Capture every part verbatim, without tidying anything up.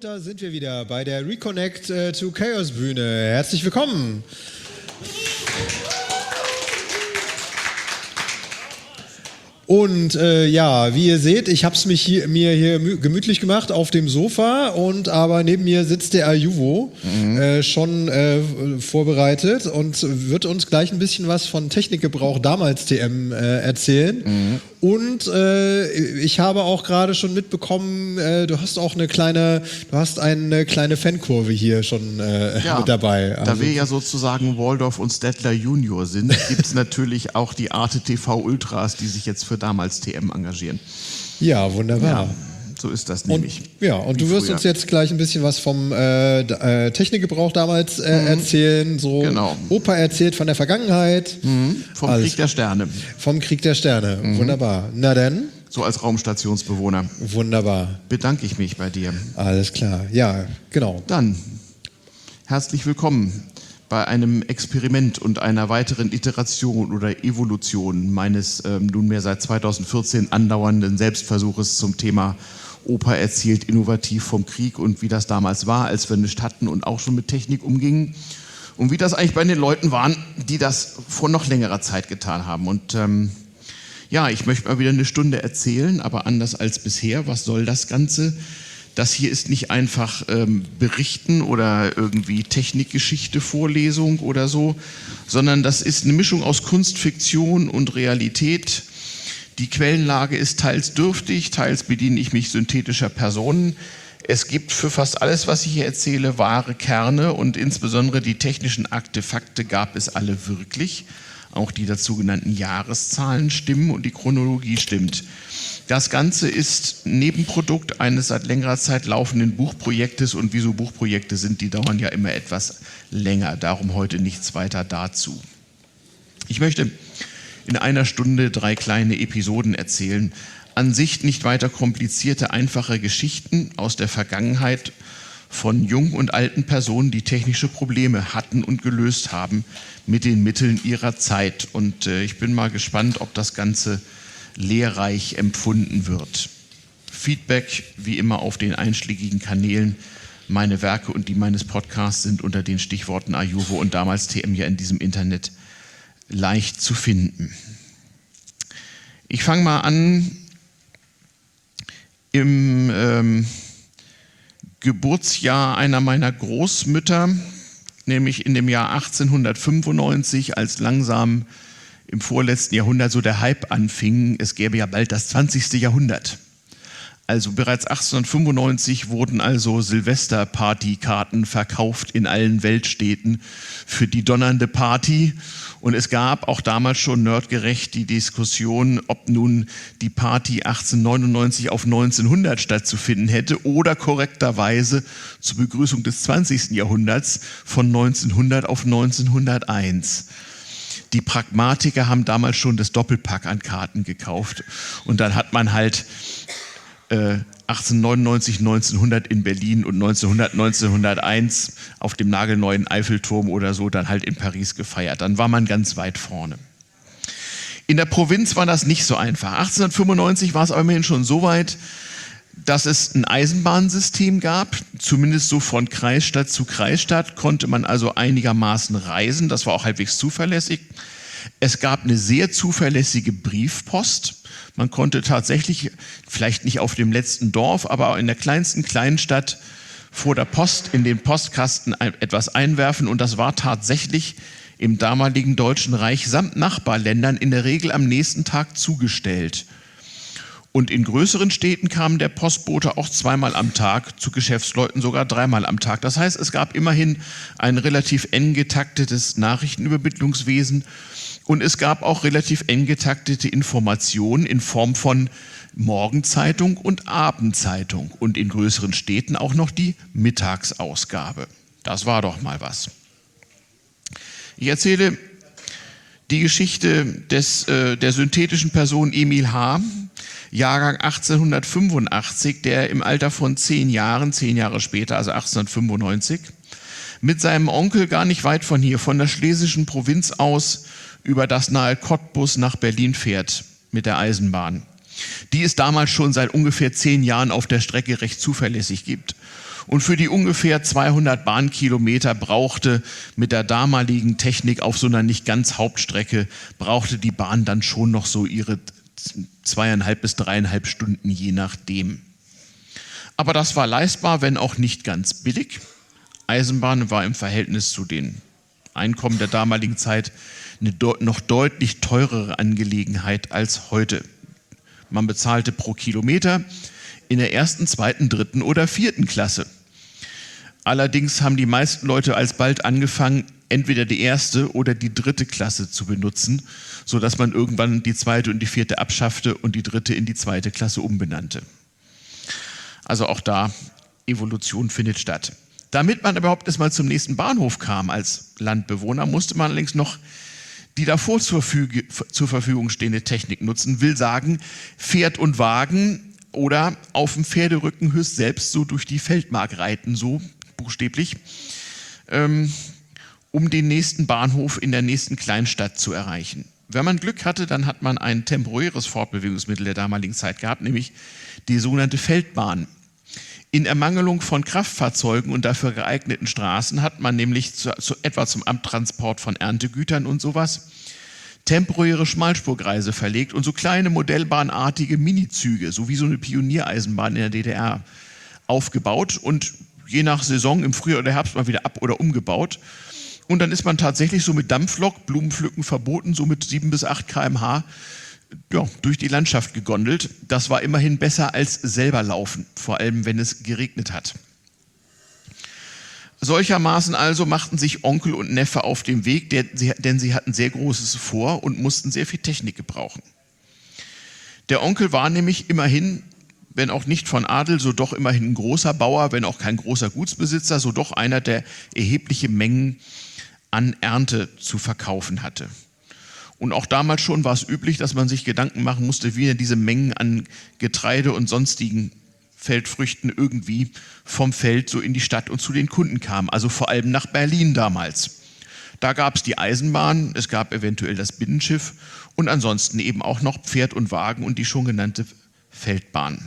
da sind wir wieder bei der Reconnect äh, to Chaos Bühne. Herzlich willkommen. Und äh, ja, wie ihr seht, ich habe es mich hier, mir hier gemütlich gemacht auf dem Sofa, und aber neben mir sitzt der Ayuvo, mhm. äh, schon äh, vorbereitet und wird uns gleich ein bisschen was von Technikgebrauch damals T M äh, erzählen. Mhm. Und äh, ich habe auch gerade schon mitbekommen, äh, du hast auch eine kleine, du hast eine kleine Fankurve hier schon äh, ja, mit dabei. Also, da wir ja sozusagen Waldorf und Stettler Junior sind, gibt es natürlich auch die Arte T V Ultras, die sich jetzt für damals T M engagieren. Ja, wunderbar. Ja, so ist das nämlich. Und, ja, und du wirst früher. uns jetzt gleich ein bisschen was vom äh, äh, Technikgebrauch damals äh, mhm. erzählen. So genau. Opa erzählt von der Vergangenheit. Mhm. Vom Alles. Krieg der Sterne. Vom Krieg der Sterne, mhm. wunderbar. Na denn? So als Raumstationsbewohner. Wunderbar. Bedanke ich mich bei dir. Alles klar, ja, genau. Dann, herzlich willkommen bei einem Experiment und einer weiteren Iteration oder Evolution meines ähm, nunmehr seit zweitausendvierzehn andauernden Selbstversuches zum Thema Opa erzählt innovativ vom Krieg und wie das damals war, als wir nichts hatten und auch schon mit Technik umgingen. Und wie das eigentlich bei den Leuten waren, die das vor noch längerer Zeit getan haben. Und ähm, ja, ich möchte mal wieder eine Stunde erzählen, aber anders als bisher. Was soll das Ganze? Das hier ist nicht einfach ähm, Berichten oder irgendwie Technikgeschichte, Vorlesung oder so, sondern das ist eine Mischung aus Kunstfiktion und Realität. Die Quellenlage ist teils dürftig, teils bediene ich mich synthetischer Personen. Es gibt für fast alles, was ich hier erzähle, wahre Kerne, und insbesondere die technischen Artefakte gab es alle wirklich. Auch die dazu genannten Jahreszahlen stimmen und die Chronologie stimmt. Das Ganze ist Nebenprodukt eines seit längerer Zeit laufenden Buchprojektes, und wie so Buchprojekte sind, die dauern ja immer etwas länger. Darum heute nichts weiter dazu. Ich möchte in einer Stunde drei kleine Episoden erzählen. An sich nicht weiter komplizierte, einfache Geschichten aus der Vergangenheit von jungen und alten Personen, die technische Probleme hatten und gelöst haben mit den Mitteln ihrer Zeit. Und äh, ich bin mal gespannt, ob das Ganze lehrreich empfunden wird. Feedback wie immer auf den einschlägigen Kanälen. Meine Werke und die meines Podcasts sind unter den Stichworten Ayuvo und damals T M ja in diesem Internet leicht zu finden. Ich fange mal an im ähm, Geburtsjahr einer meiner Großmütter, nämlich in dem Jahr achtzehnhundertfünfundneunzig, als langsam im vorletzten Jahrhundert so der Hype anfing. Es gäbe ja bald das zwanzigste Jahrhundert. Also bereits achtzehnhundertfünfundneunzig wurden also Silvesterpartykarten verkauft in allen Weltstädten für die donnernde Party. Und es gab auch damals schon nerdgerecht die Diskussion, ob nun die Party achtzehnhundertneunundneunzig auf neunzehnhundert stattzufinden hätte oder korrekterweise zur Begrüßung des zwanzigsten Jahrhunderts von neunzehnhundert auf neunzehnhunderteins. Die Pragmatiker haben damals schon das Doppelpack an Karten gekauft, und dann hat man halt äh, achtzehnhundertneunundneunzig, neunzehnhundert in Berlin und neunzehnhundert, neunzehnhunderteins auf dem nagelneuen Eiffelturm oder so dann halt in Paris gefeiert. Dann war man ganz weit vorne. In der Provinz war das nicht so einfach. achtzehnhundertfünfundneunzig war es aber immerhin schon so weit, dass es ein Eisenbahnsystem gab, zumindest so von Kreisstadt zu Kreisstadt konnte man also einigermaßen reisen, das war auch halbwegs zuverlässig. Es gab eine sehr zuverlässige Briefpost. Man konnte tatsächlich, vielleicht nicht auf dem letzten Dorf, aber in der kleinsten Kleinstadt vor der Post in den Postkasten etwas einwerfen, und das war tatsächlich im damaligen Deutschen Reich samt Nachbarländern in der Regel am nächsten Tag zugestellt. Und in größeren Städten kam der Postbote auch zweimal am Tag, zu Geschäftsleuten sogar dreimal am Tag. Das heißt, es gab immerhin ein relativ eng getaktetes Nachrichtenübermittlungswesen, und es gab auch relativ eng getaktete Informationen in Form von Morgenzeitung und Abendzeitung und in größeren Städten auch noch die Mittagsausgabe. Das war doch mal was. Ich erzähle die Geschichte des, äh, der synthetischen Person Emil H., Jahrgang achtzehnhundertfünfundachtzig, der im Alter von zehn Jahren, zehn Jahre später, also achtzehnhundertfünfundneunzig, mit seinem Onkel gar nicht weit von hier, von der schlesischen Provinz aus, über das nahe Cottbus nach Berlin fährt mit der Eisenbahn, die es damals schon seit ungefähr zehn Jahren auf der Strecke recht zuverlässig gibt. Und für die ungefähr zweihundert Bahnkilometer brauchte mit der damaligen Technik auf so einer nicht ganz Hauptstrecke, brauchte die Bahn dann schon noch so ihre zweieinhalb bis dreieinhalb Stunden, je nachdem. Aber das war leistbar, wenn auch nicht ganz billig. Eisenbahn war im Verhältnis zu den Einkommen der damaligen Zeit eine noch deutlich teurere Angelegenheit als heute. Man bezahlte pro Kilometer in der ersten, zweiten, dritten oder vierten Klasse. Allerdings haben die meisten Leute alsbald angefangen, entweder die erste oder die dritte Klasse zu benutzen, sodass man irgendwann die zweite und die vierte abschaffte und die dritte in die zweite Klasse umbenannte. Also auch da, Evolution findet statt. Damit man überhaupt erst mal zum nächsten Bahnhof kam als Landbewohner, musste man allerdings noch die davor zur, Verfüge, zur Verfügung stehende Technik nutzen, will sagen Pferd und Wagen oder auf dem Pferderücken höchst selbst so durch die Feldmark reiten, so buchstäblich, ähm, um den nächsten Bahnhof in der nächsten Kleinstadt zu erreichen. Wenn man Glück hatte, dann hat man ein temporäres Fortbewegungsmittel der damaligen Zeit gehabt, nämlich die sogenannte Feldbahn. In Ermangelung von Kraftfahrzeugen und dafür geeigneten Straßen hat man nämlich zu, zu, etwa zum Abtransport von Erntegütern und sowas temporäre Schmalspurgleise verlegt und so kleine modellbahnartige Minizüge, so wie so eine Pioniereisenbahn in der D D R, aufgebaut und je nach Saison im Frühjahr oder Herbst mal wieder ab- oder umgebaut. Und dann ist man tatsächlich so mit Dampflok, Blumenpflücken verboten, so mit sieben bis acht Kilometer pro Stunde ja, durch die Landschaft gegondelt. Das war immerhin besser als selber laufen, vor allem wenn es geregnet hat. Solchermaßen also machten sich Onkel und Neffe auf den Weg, denn sie hatten sehr Großes vor und mussten sehr viel Technik gebrauchen. Der Onkel war nämlich immerhin, wenn auch nicht von Adel, so doch immerhin ein großer Bauer, wenn auch kein großer Gutsbesitzer, so doch einer, der erhebliche Mengen an Ernte zu verkaufen hatte. Und auch damals schon war es üblich, dass man sich Gedanken machen musste, wie er diese Mengen an Getreide und sonstigen Feldfrüchten irgendwie vom Feld so in die Stadt und zu den Kunden kam. Also vor allem nach Berlin damals. Da gab es die Eisenbahn, es gab eventuell das Binnenschiff und ansonsten eben auch noch Pferd und Wagen und die schon genannte Feldbahn.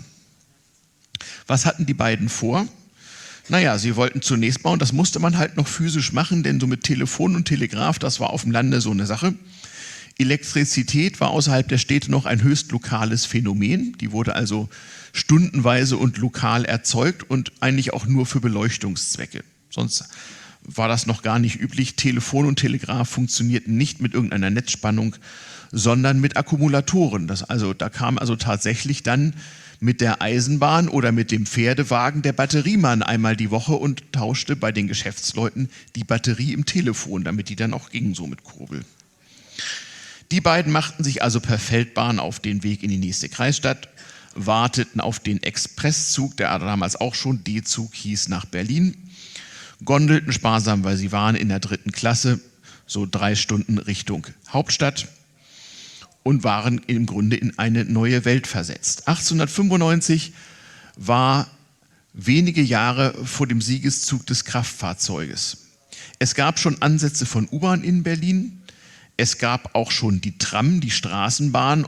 Was hatten die beiden vor? Naja, sie wollten zunächst bauen, das musste man halt noch physisch machen, denn so mit Telefon und Telegraph, das war auf dem Lande so eine Sache. Elektrizität war außerhalb der Städte noch ein höchst lokales Phänomen. Die wurde also stundenweise und lokal erzeugt und eigentlich auch nur für Beleuchtungszwecke. Sonst war das noch gar nicht üblich. Telefon und Telegraph funktionierten nicht mit irgendeiner Netzspannung, sondern mit Akkumulatoren. Das also, da kam also tatsächlich dann mit der Eisenbahn oder mit dem Pferdewagen der Batteriemann einmal die Woche und tauschte bei den Geschäftsleuten die Batterie im Telefon, damit die dann auch ging, so mit Kurbel. Die beiden machten sich also per Feldbahn auf den Weg in die nächste Kreisstadt, warteten auf den Expresszug, der damals auch schon D-Zug hieß, nach Berlin, gondelten sparsam, weil sie waren in der dritten Klasse, so drei Stunden Richtung Hauptstadt und waren im Grunde in eine neue Welt versetzt. achtzehnhundertfünfundneunzig war wenige Jahre vor dem Siegeszug des Kraftfahrzeuges. Es gab schon Ansätze von U-Bahn in Berlin. Es gab auch schon die Tram, die Straßenbahn,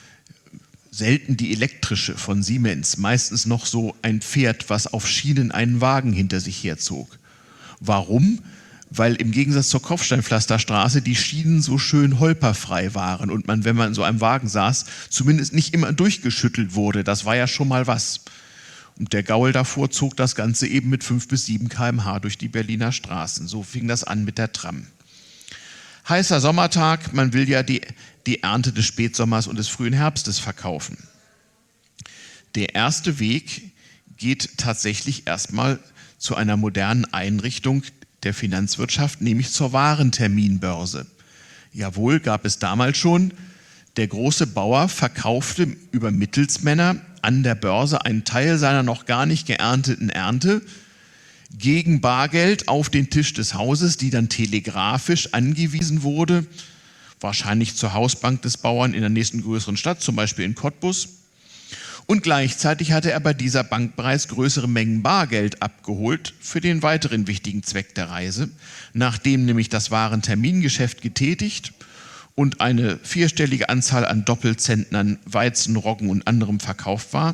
selten die elektrische von Siemens, meistens noch so ein Pferd, was auf Schienen einen Wagen hinter sich herzog. Warum? Weil im Gegensatz zur Kopfsteinpflasterstraße die Schienen so schön holperfrei waren und man, wenn man in so einem Wagen saß, zumindest nicht immer durchgeschüttelt wurde. Das war ja schon mal was. Und der Gaul davor zog das Ganze eben mit fünf bis sieben Kilometer pro Stunde durch die Berliner Straßen. So fing das an mit der Tram. Heißer Sommertag, man will ja die, die Ernte des Spätsommers und des frühen Herbstes verkaufen. Der erste Weg geht tatsächlich erstmal zu einer modernen Einrichtung der Finanzwirtschaft, nämlich zur Warenterminbörse. Jawohl, gab es damals schon. Der große Bauer verkaufte über Mittelsmänner an der Börse einen Teil seiner noch gar nicht geernteten Ernte gegen Bargeld auf den Tisch des Hauses, die dann telegrafisch angewiesen wurde, wahrscheinlich zur Hausbank des Bauern in der nächsten größeren Stadt, zum Beispiel in Cottbus. Und gleichzeitig hatte er bei dieser Bank bereits größere Mengen Bargeld abgeholt für den weiteren wichtigen Zweck der Reise, nachdem nämlich das Warentermingeschäft getätigt und eine vierstellige Anzahl an Doppelzentnern Weizen, Roggen und anderem verkauft war,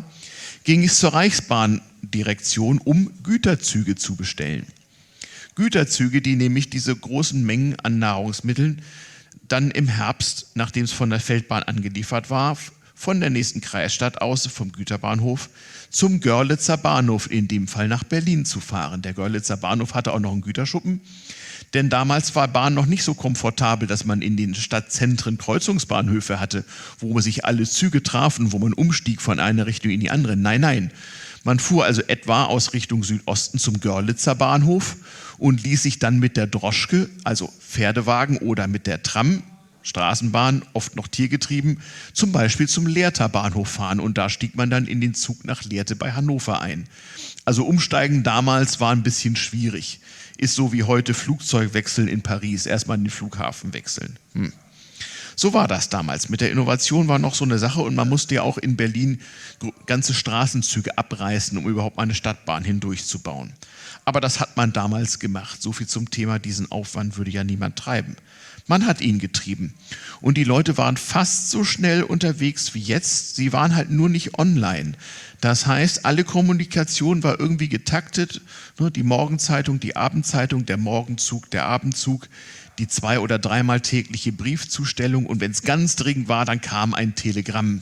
ging es zur Reichsbahndirektion, um Güterzüge zu bestellen. Güterzüge, die nämlich diese großen Mengen an Nahrungsmitteln dann im Herbst, nachdem es von der Feldbahn angeliefert war, von der nächsten Kreisstadt aus, vom Güterbahnhof, zum Görlitzer Bahnhof, in dem Fall nach Berlin zu fahren. Der Görlitzer Bahnhof hatte auch noch einen Güterschuppen, denn damals war Bahn noch nicht so komfortabel, dass man in den Stadtzentren Kreuzungsbahnhöfe hatte, wo sich alle Züge trafen, wo man umstieg von einer Richtung in die andere. Nein, nein. Man fuhr also etwa aus Richtung Südosten zum Görlitzer Bahnhof und ließ sich dann mit der Droschke, also Pferdewagen, oder mit der Tram, Straßenbahn, oft noch tiergetrieben, zum Beispiel zum Lehrter Bahnhof fahren. Und da stieg man dann in den Zug nach Lehrte bei Hannover ein. Also umsteigen damals war ein bisschen schwierig. Ist so wie heute Flugzeug wechseln in Paris, erstmal den Flughafen wechseln. Hm. So war das damals. Mit der Innovation war noch so eine Sache und man musste ja auch in Berlin ganze Straßenzüge abreißen, um überhaupt mal eine Stadtbahn hindurchzubauen. Aber das hat man damals gemacht. So viel zum Thema, diesen Aufwand würde ja niemand treiben. Man hat ihn getrieben. Und die Leute waren fast so schnell unterwegs wie jetzt. Sie waren halt nur nicht online. Das heißt, alle Kommunikation war irgendwie getaktet. Die Morgenzeitung, die Abendzeitung, der Morgenzug, der Abendzug, die zwei- oder dreimal tägliche Briefzustellung. Und wenn es ganz dringend war, dann kam ein Telegramm.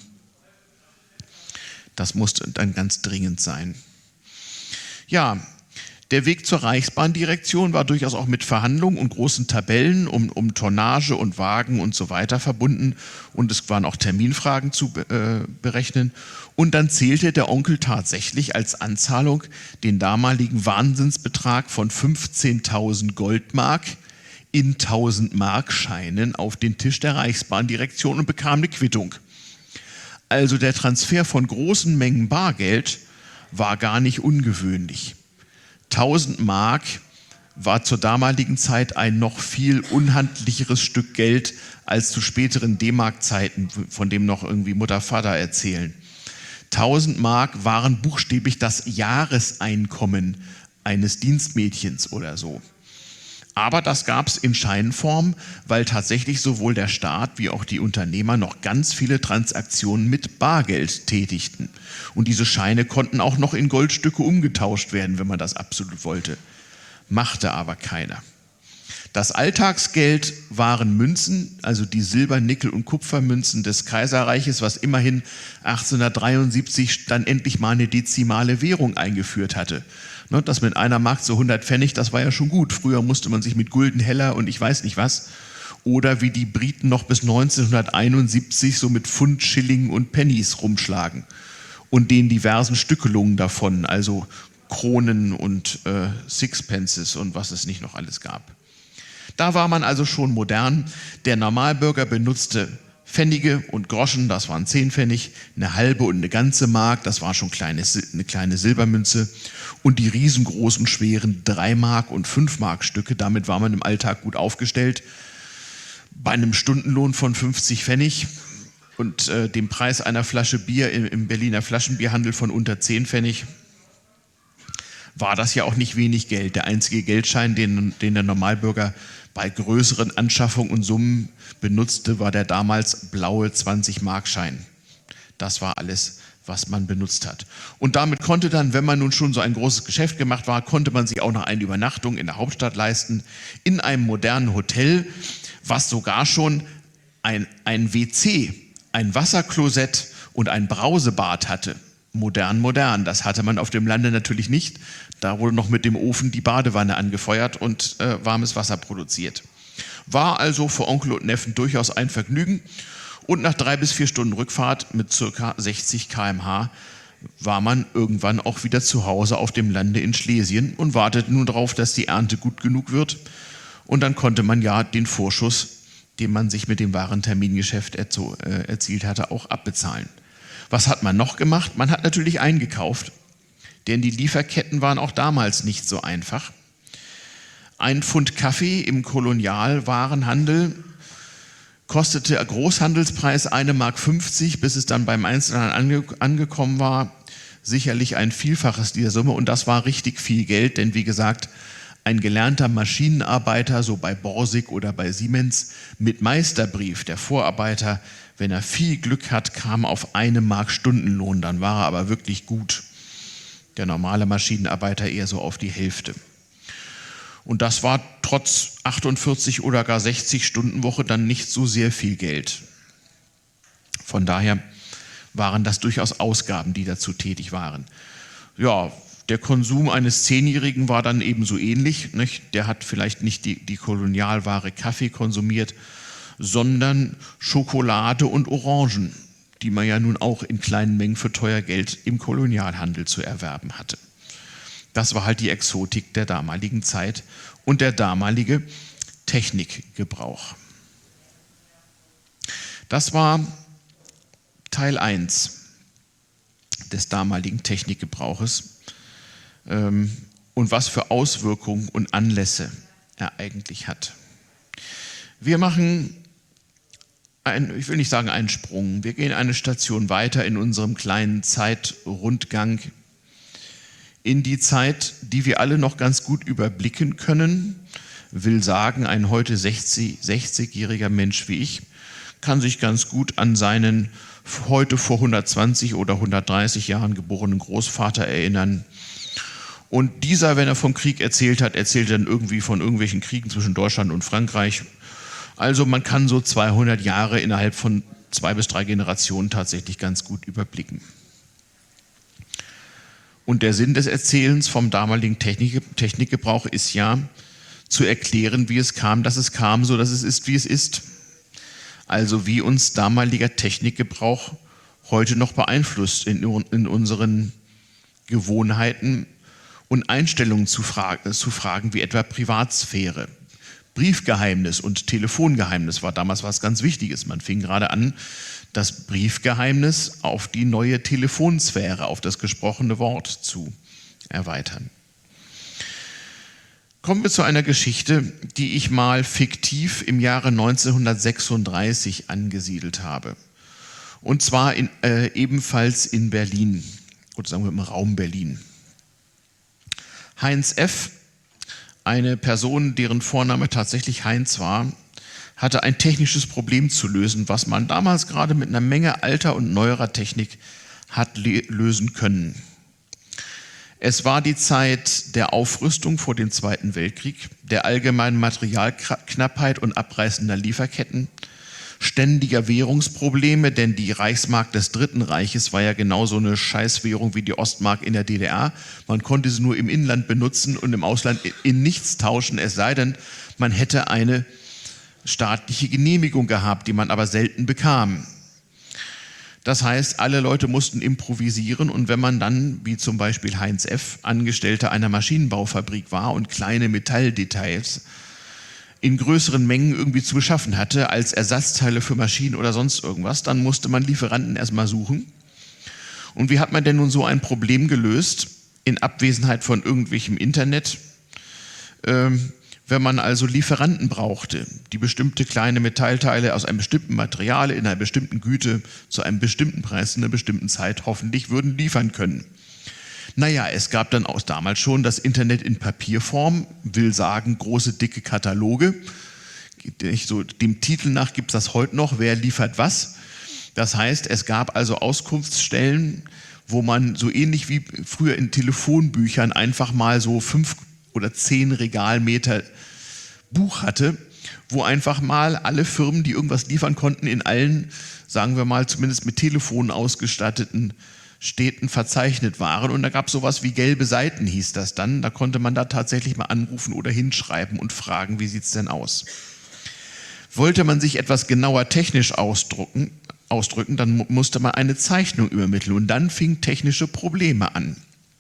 Das musste dann ganz dringend sein. Ja, der Weg zur Reichsbahndirektion war durchaus auch mit Verhandlungen und großen Tabellen um, um Tonnage und Wagen und so weiter verbunden. Und es waren auch Terminfragen zu äh, berechnen. Und dann zählte der Onkel tatsächlich als Anzahlung den damaligen Wahnsinnsbetrag von fünfzehntausend Goldmark in tausend Markscheinen auf den Tisch der Reichsbahndirektion und bekam eine Quittung. Also der Transfer von großen Mengen Bargeld war gar nicht ungewöhnlich. tausend Mark war zur damaligen Zeit ein noch viel unhandlicheres Stück Geld als zu späteren D-Mark-Zeiten, von dem noch irgendwie Mutter, Vater erzählen. tausend Mark waren buchstäblich das Jahreseinkommen eines Dienstmädchens oder so. Aber das gab es in Scheinform, weil tatsächlich sowohl der Staat wie auch die Unternehmer noch ganz viele Transaktionen mit Bargeld tätigten. Und diese Scheine konnten auch noch in Goldstücke umgetauscht werden, wenn man das absolut wollte. Machte aber keiner. Das Alltagsgeld waren Münzen, also die Silber-, Nickel- und Kupfermünzen des Kaiserreiches, was immerhin achtzehnhundertdreiundsiebzig dann endlich mal eine dezimale Währung eingeführt hatte. Das mit einer Mark so hundert Pfennig, das war ja schon gut. Früher musste man sich mit Gulden, Heller und ich weiß nicht was. Oder wie die Briten noch bis neunzehnhunderteinundsiebzig so mit Pfund, Schilling und Pennies rumschlagen. Und den diversen Stückelungen davon, also Kronen und äh, Sixpences und was es nicht noch alles gab. Da war man also schon modern. Der Normalbürger benutzte Pfennige und Groschen, das waren zehn Pfennig, eine halbe und eine ganze Mark, das war schon kleine, eine kleine Silbermünze und die riesengroßen, schweren drei Mark und fünf Mark Stücke, damit war man im Alltag gut aufgestellt. Bei einem Stundenlohn von fünfzig Pfennig und äh, dem Preis einer Flasche Bier im, im Berliner Flaschenbierhandel von unter zehn Pfennig war das ja auch nicht wenig Geld. Der einzige Geldschein, den, den der Normalbürger bei größeren Anschaffungen und Summen benutzte, war der damals blaue zwanzig-Mark-Schein. Das war alles, was man benutzt hat. Und damit konnte dann, wenn man nun schon so ein großes Geschäft gemacht war, konnte man sich auch noch eine Übernachtung in der Hauptstadt leisten, in einem modernen Hotel, was sogar schon ein, ein W C, ein Wasserklosett und ein Brausebad hatte. Modern, modern. Das hatte man auf dem Lande natürlich nicht. Da wurde noch mit dem Ofen die Badewanne angefeuert und äh, warmes Wasser produziert. War also für Onkel und Neffen durchaus ein Vergnügen. Und nach drei bis vier Stunden Rückfahrt mit ca. sechzig Kilometer pro Stunde war man irgendwann auch wieder zu Hause auf dem Lande in Schlesien und wartete nun darauf, dass die Ernte gut genug wird. Und dann konnte man ja den Vorschuss, den man sich mit dem Warentermingeschäft erzielt hatte, auch abbezahlen. Was hat man noch gemacht? Man hat natürlich eingekauft, denn die Lieferketten waren auch damals nicht so einfach. Ein Pfund Kaffee im Kolonialwarenhandel kostete Großhandelspreis eine Mark fünfzig, bis es dann beim Einzelhandel ange angekommen war, sicherlich ein Vielfaches dieser Summe. Und das war richtig viel Geld, denn wie gesagt, ein gelernter Maschinenarbeiter, so bei Borsig oder bei Siemens, mit Meisterbrief, der Vorarbeiter, wenn er viel Glück hat, kam auf eine Mark Stundenlohn, dann war er aber wirklich gut. Der normale Maschinenarbeiter eher so auf die Hälfte. Und das war trotz achtundvierzig oder gar sechzig Stunden Woche dann nicht so sehr viel Geld. Von daher waren das durchaus Ausgaben, die dazu tätig waren. Ja, der Konsum eines Zehnjährigen war dann ebenso ähnlich. Nicht? Der hat vielleicht nicht die, die Kolonialware Kaffee konsumiert, sondern Schokolade und Orangen, die man ja nun auch in kleinen Mengen für teuer Geld im Kolonialhandel zu erwerben hatte. Das war halt die Exotik der damaligen Zeit und der damalige Technikgebrauch. Das war Teil eins des damaligen Technikgebrauches. Und was für Auswirkungen und Anlässe er eigentlich hat. Wir machen, ein, ich will nicht sagen einen Sprung, wir gehen eine Station weiter in unserem kleinen Zeitrundgang in die Zeit, die wir alle noch ganz gut überblicken können. Will sagen, ein heute sechzigjähriger Mensch wie ich kann sich ganz gut an seinen heute vor hundertzwanzig oder hundertdreißig Jahren geborenen Großvater erinnern. Und dieser, wenn er vom Krieg erzählt hat, erzählt dann irgendwie von irgendwelchen Kriegen zwischen Deutschland und Frankreich. Also man kann so zweihundert Jahre innerhalb von zwei bis drei Generationen tatsächlich ganz gut überblicken. Und der Sinn des Erzählens vom damaligen Technik, Technikgebrauch ist ja, zu erklären, wie es kam, dass es kam, so dass es ist, wie es ist. Also wie uns damaliger Technikgebrauch heute noch beeinflusst in, in unseren Gewohnheiten und Einstellungen zu, fra zu Fragen wie etwa Privatsphäre. Briefgeheimnis und Telefongeheimnis war damals was ganz Wichtiges. Man fing gerade an, das Briefgeheimnis auf die neue Telefonsphäre, auf das gesprochene Wort zu erweitern. Kommen wir zu einer Geschichte, die ich mal fiktiv im Jahre neunzehnhundertsechsunddreißig angesiedelt habe. Und zwar in, äh, ebenfalls in Berlin, oder sagen wir im Raum Berlin. Heinz F., eine Person, deren Vorname tatsächlich Heinz war, hatte ein technisches Problem zu lösen, was man damals gerade mit einer Menge alter und neuerer Technik hat lösen können. Es war die Zeit der Aufrüstung vor dem Zweiten Weltkrieg, der allgemeinen Materialknappheit und abreißender Lieferketten, ständiger Währungsprobleme, denn die Reichsmark des Dritten Reiches war ja genauso eine Scheißwährung wie die Ostmark in der D D R. Man konnte sie nur im Inland benutzen und im Ausland in nichts tauschen, es sei denn, man hätte eine staatliche Genehmigung gehabt, die man aber selten bekam. Das heißt, alle Leute mussten improvisieren und wenn man dann, wie zum Beispiel Heinz F., Angestellter einer Maschinenbaufabrik war und kleine Metalldetails in größeren Mengen irgendwie zu beschaffen hatte, als Ersatzteile für Maschinen oder sonst irgendwas, dann musste man Lieferanten erstmal suchen. Und wie hat man denn nun so ein Problem gelöst, in Abwesenheit von irgendwelchem Internet, ähm, wenn man also Lieferanten brauchte, die bestimmte kleine Metallteile aus einem bestimmten Material in einer bestimmten Güte zu einem bestimmten Preis in einer bestimmten Zeit hoffentlich würden liefern können. Naja, es gab dann auch damals schon das Internet in Papierform, will sagen große, dicke Kataloge. So, dem Titel nach gibt es das heute noch, wer liefert was. Das heißt, es gab also Auskunftsstellen, wo man so ähnlich wie früher in Telefonbüchern einfach mal so fünf oder zehn Regalmeter Buch hatte, wo einfach mal alle Firmen, die irgendwas liefern konnten, in allen, sagen wir mal, zumindest mit Telefonen ausgestatteten Städten verzeichnet waren. Und da gab es sowas wie gelbe Seiten, hieß das dann. Da konnte man da tatsächlich mal anrufen oder hinschreiben und fragen, wie sieht es denn aus? Wollte man sich etwas genauer technisch ausdrücken, ausdrücken, dann musste man eine Zeichnung übermitteln und dann fingen technische Probleme an.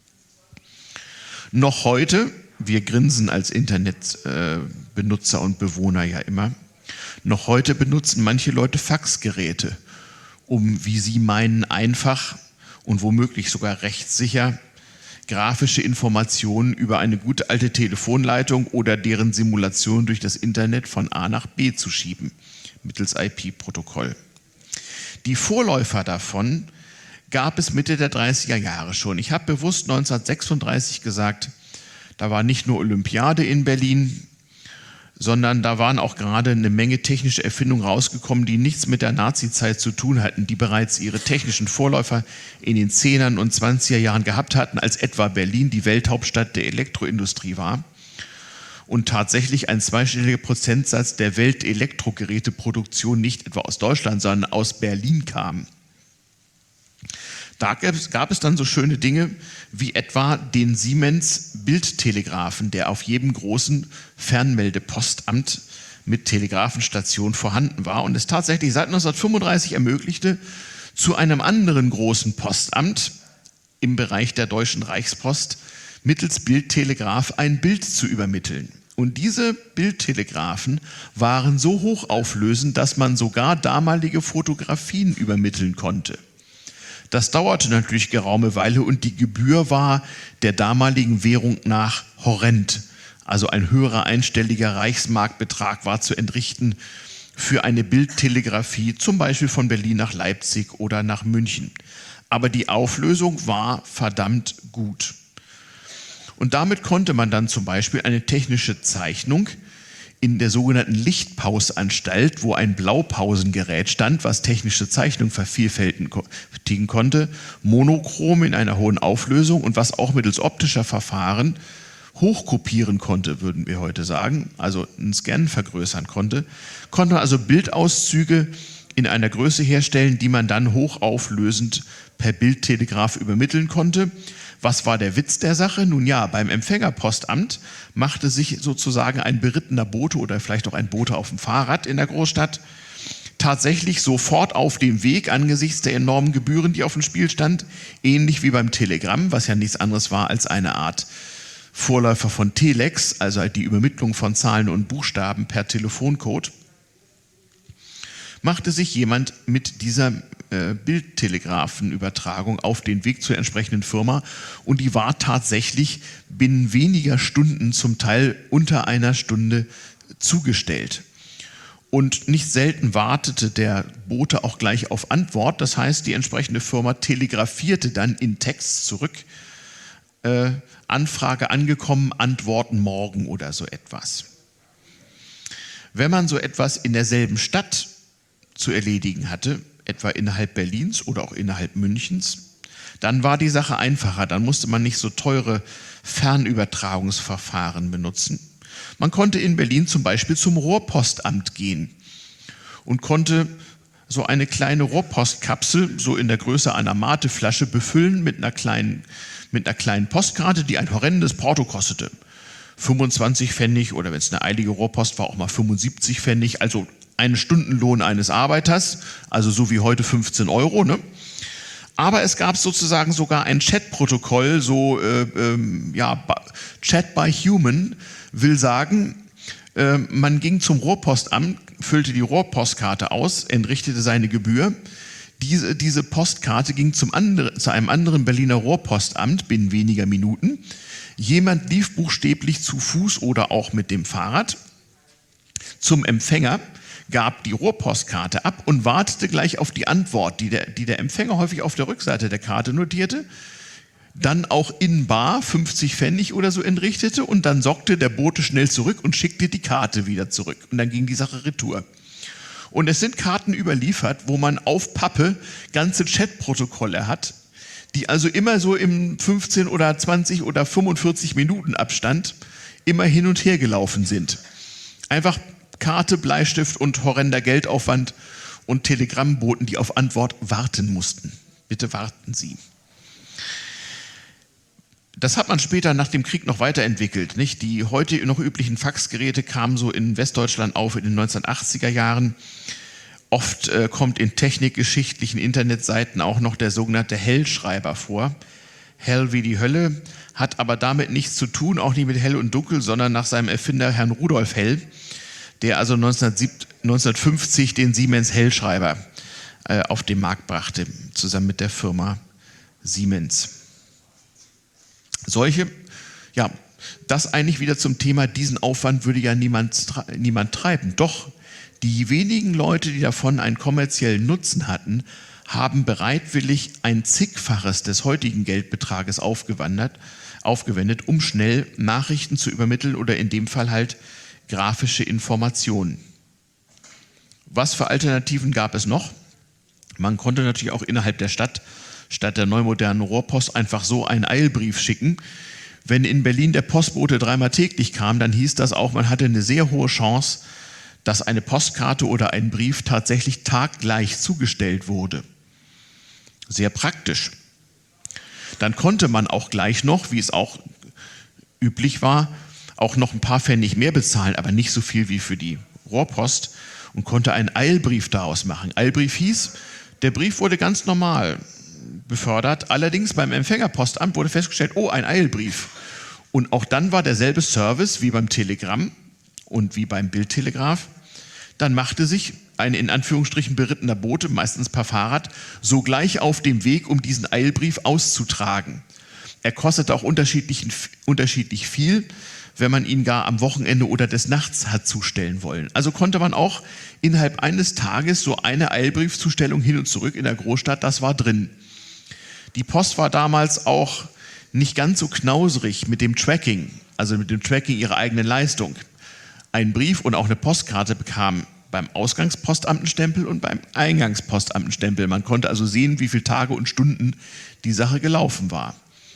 Noch heute, wir grinsen als Internetbenutzer und Bewohner ja immer, noch heute benutzen manche Leute Faxgeräte, um, wie sie meinen, einfach und womöglich sogar rechtssicher grafische Informationen über eine gute alte Telefonleitung oder deren Simulation durch das Internet von A nach B zu schieben, mittels I P-Protokoll. Die Vorläufer davon gab es Mitte der dreißiger Jahre schon. Ich habe bewusst neunzehnhundertsechsunddreißig gesagt, Da war nicht nur Olympiade in Berlin, sondern da waren auch gerade eine Menge technische Erfindungen rausgekommen, die nichts mit der Nazi-Zeit zu tun hatten, die bereits ihre technischen Vorläufer in den zehnern und zwanziger Jahren gehabt hatten, als etwa Berlin die Welthauptstadt der Elektroindustrie war und tatsächlich ein zweistelliger Prozentsatz der Weltelektrogeräteproduktion nicht etwa aus Deutschland, sondern aus Berlin kam. Da gab es, gab es dann so schöne Dinge wie etwa den Siemens-Bildtelegraphen, der auf jedem großen Fernmeldepostamt mit Telegrafenstation vorhanden war und es tatsächlich seit neunzehnhundertfünfunddreißig ermöglichte, zu einem anderen großen Postamt im Bereich der Deutschen Reichspost mittels Bildtelegraph ein Bild zu übermitteln. Und diese Bildtelegraphen waren so hochauflösend, dass man sogar damalige Fotografien übermitteln konnte. Das dauerte natürlich geraume Weile und die Gebühr war der damaligen Währung nach horrend. Also ein höherer einstelliger Reichsmarkbetrag war zu entrichten für eine Bildtelegrafie, zum Beispiel von Berlin nach Leipzig oder nach München. Aber die Auflösung war verdammt gut. Und damit konnte man dann zum Beispiel eine technische Zeichnung in der sogenannten Lichtpausanstalt, wo ein Blaupausengerät stand, was technische Zeichnung vervielfältigen konnte, monochrom in einer hohen Auflösung und was auch mittels optischer Verfahren hochkopieren konnte, würden wir heute sagen, also einen Scan vergrößern konnte, konnte man also Bildauszüge in einer Größe herstellen, die man dann hochauflösend per Bildtelegraph übermitteln konnte. Was war der Witz der Sache? Nun ja, beim Empfängerpostamt machte sich sozusagen ein berittener Bote oder vielleicht auch ein Bote auf dem Fahrrad in der Großstadt tatsächlich sofort auf dem Weg angesichts der enormen Gebühren, die auf dem Spiel stand, ähnlich wie beim Telegramm, was ja nichts anderes war als eine Art Vorläufer von Telex, also die Übermittlung von Zahlen und Buchstaben per Telefoncode, machte sich jemand mit dieser äh, Bildtelegraphenübertragung auf den Weg zur entsprechenden Firma und die war tatsächlich binnen weniger Stunden, zum Teil unter einer Stunde, zugestellt. Und nicht selten wartete der Bote auch gleich auf Antwort, das heißt, die entsprechende Firma telegrafierte dann in Text zurück, äh, Anfrage angekommen, Antworten morgen oder so etwas. Wenn man so etwas in derselben Stadt zu erledigen hatte, etwa innerhalb Berlins oder auch innerhalb Münchens, dann war die Sache einfacher. Dann musste man nicht so teure Fernübertragungsverfahren benutzen. Man konnte in Berlin zum Beispiel zum Rohrpostamt gehen und konnte so eine kleine Rohrpostkapsel, so in der Größe einer Mateflasche, befüllen mit einer kleinen, mit einer kleinen Postkarte, die ein horrendes Porto kostete. fünfundzwanzig Pfennig oder wenn es eine eilige Rohrpost war, auch mal fünfundsiebzig Pfennig, also einen Stundenlohn eines Arbeiters, also so wie heute fünfzehn Euro. Ne? Aber es gab sozusagen sogar ein Chatprotokoll, so äh, ähm, ja, Chat by Human will sagen, äh, man ging zum Rohrpostamt, füllte die Rohrpostkarte aus, entrichtete seine Gebühr. Diese, diese Postkarte ging zum andre, zu einem anderen Berliner Rohrpostamt binnen weniger Minuten. Jemand lief buchstäblich zu Fuß oder auch mit dem Fahrrad zum Empfänger, gab die Rohrpostkarte ab und wartete gleich auf die Antwort, die der, die der Empfänger häufig auf der Rückseite der Karte notierte, dann auch in bar fünfzig Pfennig oder so entrichtete und dann sorgte der Bote schnell zurück und schickte die Karte wieder zurück. Und dann ging die Sache retour. Und es sind Karten überliefert, wo man auf Pappe ganze Chatprotokolle hat, die also immer so im fünfzehn oder zwanzig oder fünfundvierzig Minuten Abstand immer hin und her gelaufen sind. Einfach Karte, Bleistift und horrender Geldaufwand und Telegrammboten, die auf Antwort warten mussten. Bitte warten Sie. Das hat man später nach dem Krieg noch weiterentwickelt. Nicht? Die heute noch üblichen Faxgeräte kamen so in Westdeutschland auf in den neunzehnhundertachtziger Jahren. Oft äh, kommt in technikgeschichtlichen Internetseiten auch noch der sogenannte Hellschreiber vor. Hell wie die Hölle, hat aber damit nichts zu tun, auch nicht mit Hell und Dunkel, sondern nach seinem Erfinder Herrn Rudolf Hell, der also neunzehnhundertfünfzig den Siemens Hellschreiber äh, auf den Markt brachte, zusammen mit der Firma Siemens. Solche, ja, das eigentlich wieder zum Thema, diesen Aufwand würde ja niemand, niemand treiben. Doch die wenigen Leute, die davon einen kommerziellen Nutzen hatten, haben bereitwillig ein Zigfaches des heutigen Geldbetrages aufgewandt, aufgewendet, um schnell Nachrichten zu übermitteln oder in dem Fall halt grafische Informationen. Was für Alternativen gab es noch? Man konnte natürlich auch innerhalb der Stadt statt der neumodernen Rohrpost einfach so einen Eilbrief schicken. Wenn in Berlin der Postbote dreimal täglich kam, dann hieß das auch, man hatte eine sehr hohe Chance, dass eine Postkarte oder ein Brief tatsächlich taggleich zugestellt wurde. Sehr praktisch. Dann konnte man auch gleich noch, wie es auch üblich war, auch noch ein paar Pfennig mehr bezahlen, aber nicht so viel wie für die Rohrpost und konnte einen Eilbrief daraus machen. Eilbrief hieß, der Brief wurde ganz normal befördert, allerdings beim Empfängerpostamt wurde festgestellt, oh, ein Eilbrief. Und auch dann war derselbe Service wie beim Telegramm und wie beim Bildtelegraph. Dann machte sich ein in Anführungsstrichen berittener Bote, meistens per Fahrrad, sogleich auf dem Weg, um diesen Eilbrief auszutragen. Er kostete auch unterschiedlich, unterschiedlich viel, wenn man ihn gar am Wochenende oder des Nachts hat zustellen wollen. Also konnte man auch innerhalb eines Tages so eine Eilbriefzustellung hin und zurück in der Großstadt, das war drin. Die Post war damals auch nicht ganz so knauserig mit dem Tracking, also mit dem Tracking ihrer eigenen Leistung. Ein Brief und auch eine Postkarte bekam beim Ausgangspostamtenstempel und beim Eingangspostamtenstempel. Man konnte also sehen, wie viele Tage und Stunden die Sache gelaufen war.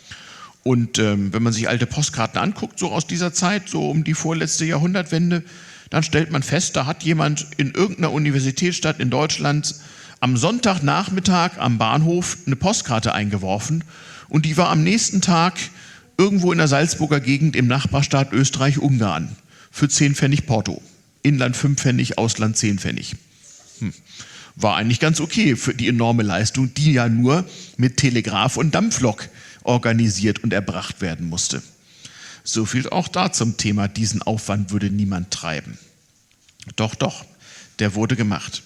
Und ähm, wenn man sich alte Postkarten anguckt, so aus dieser Zeit, so um die vorletzte Jahrhundertwende, dann stellt man fest, da hat jemand in irgendeiner Universitätsstadt in Deutschland am Sonntagnachmittag am Bahnhof eine Postkarte eingeworfen und die war am nächsten Tag irgendwo in der Salzburger Gegend im Nachbarstaat Österreich-Ungarn für zehn Pfennig Porto. Inland fünf Pfennig, Ausland zehn Pfennig. Hm. War eigentlich ganz okay für die enorme Leistung, die ja nur mit Telegraph und Dampflok organisiert und erbracht werden musste. So viel auch da zum Thema, diesen Aufwand würde niemand treiben. Doch, doch, der wurde gemacht.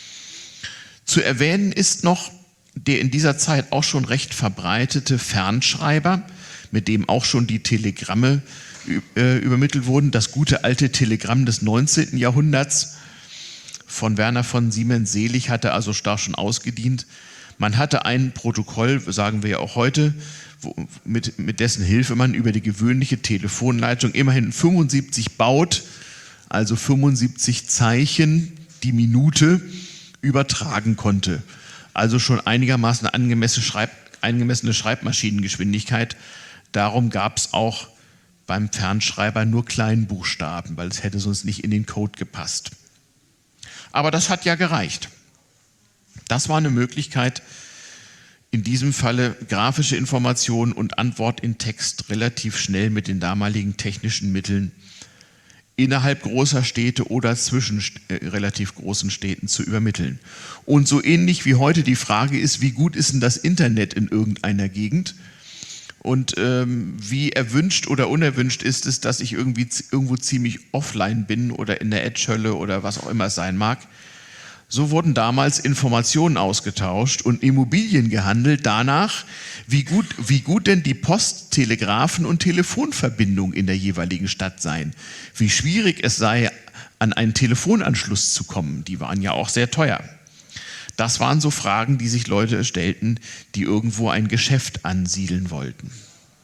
Zu erwähnen ist noch der in dieser Zeit auch schon recht verbreitete Fernschreiber, mit dem auch schon die Telegramme äh, übermittelt wurden. Das gute alte Telegramm des neunzehnten Jahrhunderts von Werner von Siemens-Selig hatte also da schon ausgedient. Man hatte ein Protokoll, sagen wir ja auch heute, wo, mit, mit dessen Hilfe man über die gewöhnliche Telefonleitung immerhin fünfundsiebzig Baut, also fünfundsiebzig Zeichen die Minute übertragen konnte. Also schon einigermaßen angemessene, Schreib, angemessene Schreibmaschinengeschwindigkeit. Darum gab es auch beim Fernschreiber nur Kleinbuchstaben, weil es hätte sonst nicht in den Code gepasst. Aber das hat ja gereicht. Das war eine Möglichkeit, in diesem Falle grafische Informationen und Antwort in Text relativ schnell mit den damaligen technischen Mitteln innerhalb großer Städte oder zwischen äh, relativ großen Städten zu übermitteln. Und so ähnlich wie heute die Frage ist, wie gut ist denn das Internet in irgendeiner Gegend? Und ähm, wie erwünscht oder unerwünscht ist es, dass ich irgendwie irgendwo ziemlich offline bin oder in der Edge-Hölle oder was auch immer es sein mag. So wurden damals Informationen ausgetauscht und Immobilien gehandelt danach, wie gut, wie gut denn die Post-, Telegraphen- und Telefonverbindung in der jeweiligen Stadt seien. Wie schwierig es sei, an einen Telefonanschluss zu kommen. Die waren ja auch sehr teuer. Das waren so Fragen, die sich Leute stellten, die irgendwo ein Geschäft ansiedeln wollten.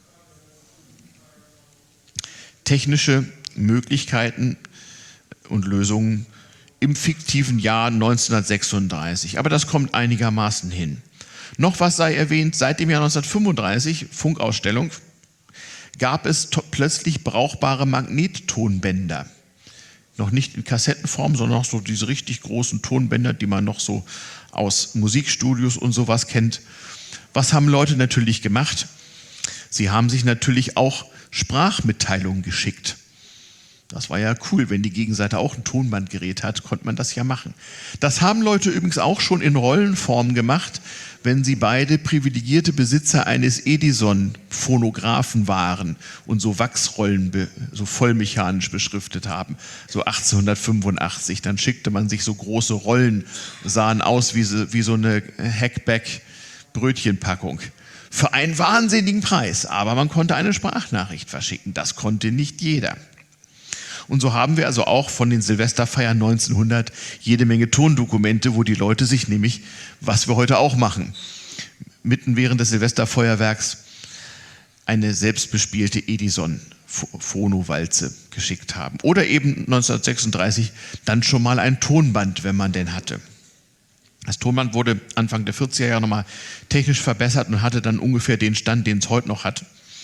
Technische Möglichkeiten und Lösungen im fiktiven Jahr neunzehnhundertsechsunddreißig. Aber das kommt einigermaßen hin. Noch was sei erwähnt, seit dem Jahr neunzehnhundertfünfunddreißig, Funkausstellung, gab es plötzlich brauchbare Magnettonbänder. Noch nicht in Kassettenform, sondern noch so diese richtig großen Tonbänder, die man noch so aus Musikstudios und sowas kennt. Was haben Leute natürlich gemacht? Sie haben sich natürlich auch Sprachmitteilungen geschickt. Das war ja cool, wenn die Gegenseite auch ein Tonbandgerät hat, konnte man das ja machen. Das haben Leute übrigens auch schon in Rollenform gemacht, wenn sie beide privilegierte Besitzer eines Edison-Phonographen waren und so Wachsrollen so vollmechanisch beschriftet haben, so achtzehnhundertfünfundachtzig. Dann schickte man sich so große Rollen, sahen aus wie so, wie so eine Hackback-Brötchenpackung. Für einen wahnsinnigen Preis, aber man konnte eine Sprachnachricht verschicken. Das konnte nicht jeder. Und so haben wir also auch von den Silvesterfeiern neunzehnhundert jede Menge Tondokumente, wo die Leute sich nämlich, was wir heute auch machen, mitten während des Silvesterfeuerwerks eine selbstbespielte Edison-Phono-Walze geschickt haben. Oder eben neunzehnhundertsechsunddreißig dann schon mal ein Tonband, wenn man den hatte. Das Tonband wurde Anfang der vierziger Jahre nochmal technisch verbessert und hatte dann ungefähr den Stand, den es heute noch hat.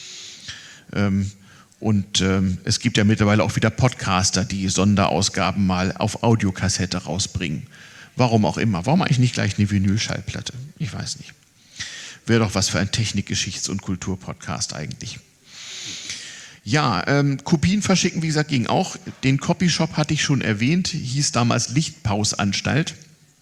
Ähm, und ähm, es gibt ja mittlerweile auch wieder Podcaster, die Sonderausgaben mal auf Audiokassette rausbringen. Warum auch immer. Warum eigentlich nicht gleich eine Vinylschallplatte? Ich weiß nicht. Wäre doch was für ein Technik-, Geschichts- und Kulturpodcast eigentlich. Ja, ähm, Kopien verschicken, wie gesagt, ging auch. Den Copyshop hatte ich schon erwähnt, hieß damals Lichtpausanstalt.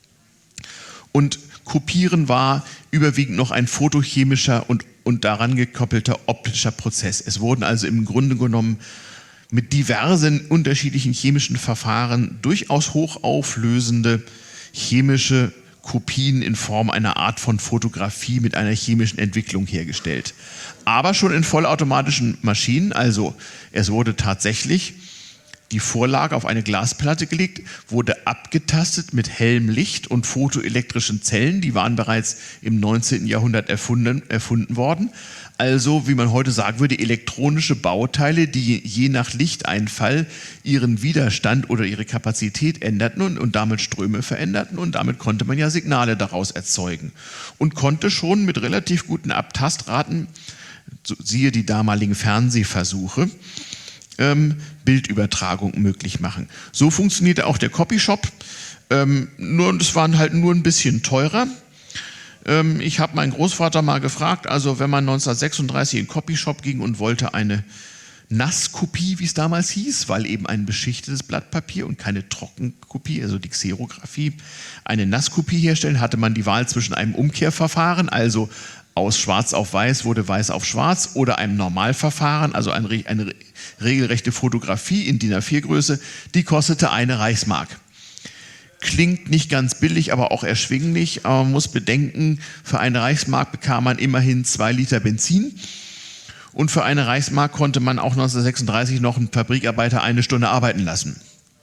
Und Kopieren war überwiegend noch ein photochemischer und, und daran gekoppelter optischer Prozess. Es wurden also im Grunde genommen mit diversen unterschiedlichen chemischen Verfahren durchaus hochauflösende chemische Kopien in Form einer Art von Fotografie mit einer chemischen Entwicklung hergestellt. Aber schon in vollautomatischen Maschinen, also es wurde tatsächlich die Vorlage auf eine Glasplatte gelegt, wurde abgetastet mit hellem Licht und photoelektrischen Zellen, die waren bereits im neunzehnten Jahrhundert erfunden, erfunden worden. Also, wie man heute sagen würde, elektronische Bauteile, die je nach Lichteinfall ihren Widerstand oder ihre Kapazität änderten und, und damit Ströme veränderten und damit konnte man ja Signale daraus erzeugen und konnte schon mit relativ guten Abtastraten, so, siehe die damaligen Fernsehversuche, ähm, Bildübertragung möglich machen. So funktionierte auch der Copyshop, ähm, nur es waren halt nur ein bisschen teurer. Ähm, ich habe meinen Großvater mal gefragt, also wenn man neunzehnhundertsechsunddreißig in den Copyshop ging und wollte eine Nasskopie, wie es damals hieß, weil eben ein beschichtetes Blatt Papier und keine Trockenkopie, also die Xerographie, eine Nasskopie herstellen, hatte man die Wahl zwischen einem Umkehrverfahren, also aus Schwarz auf Weiß wurde Weiß auf Schwarz, oder einem Normalverfahren, also eine, eine regelrechte Fotografie in D I N A vier Größe, die kostete eine Reichsmark. Klingt nicht ganz billig, aber auch erschwinglich. Aber man muss bedenken, für eine Reichsmark bekam man immerhin zwei Liter Benzin. Und für eine Reichsmark konnte man auch neunzehnhundertsechsunddreißig noch einen Fabrikarbeiter eine Stunde arbeiten lassen.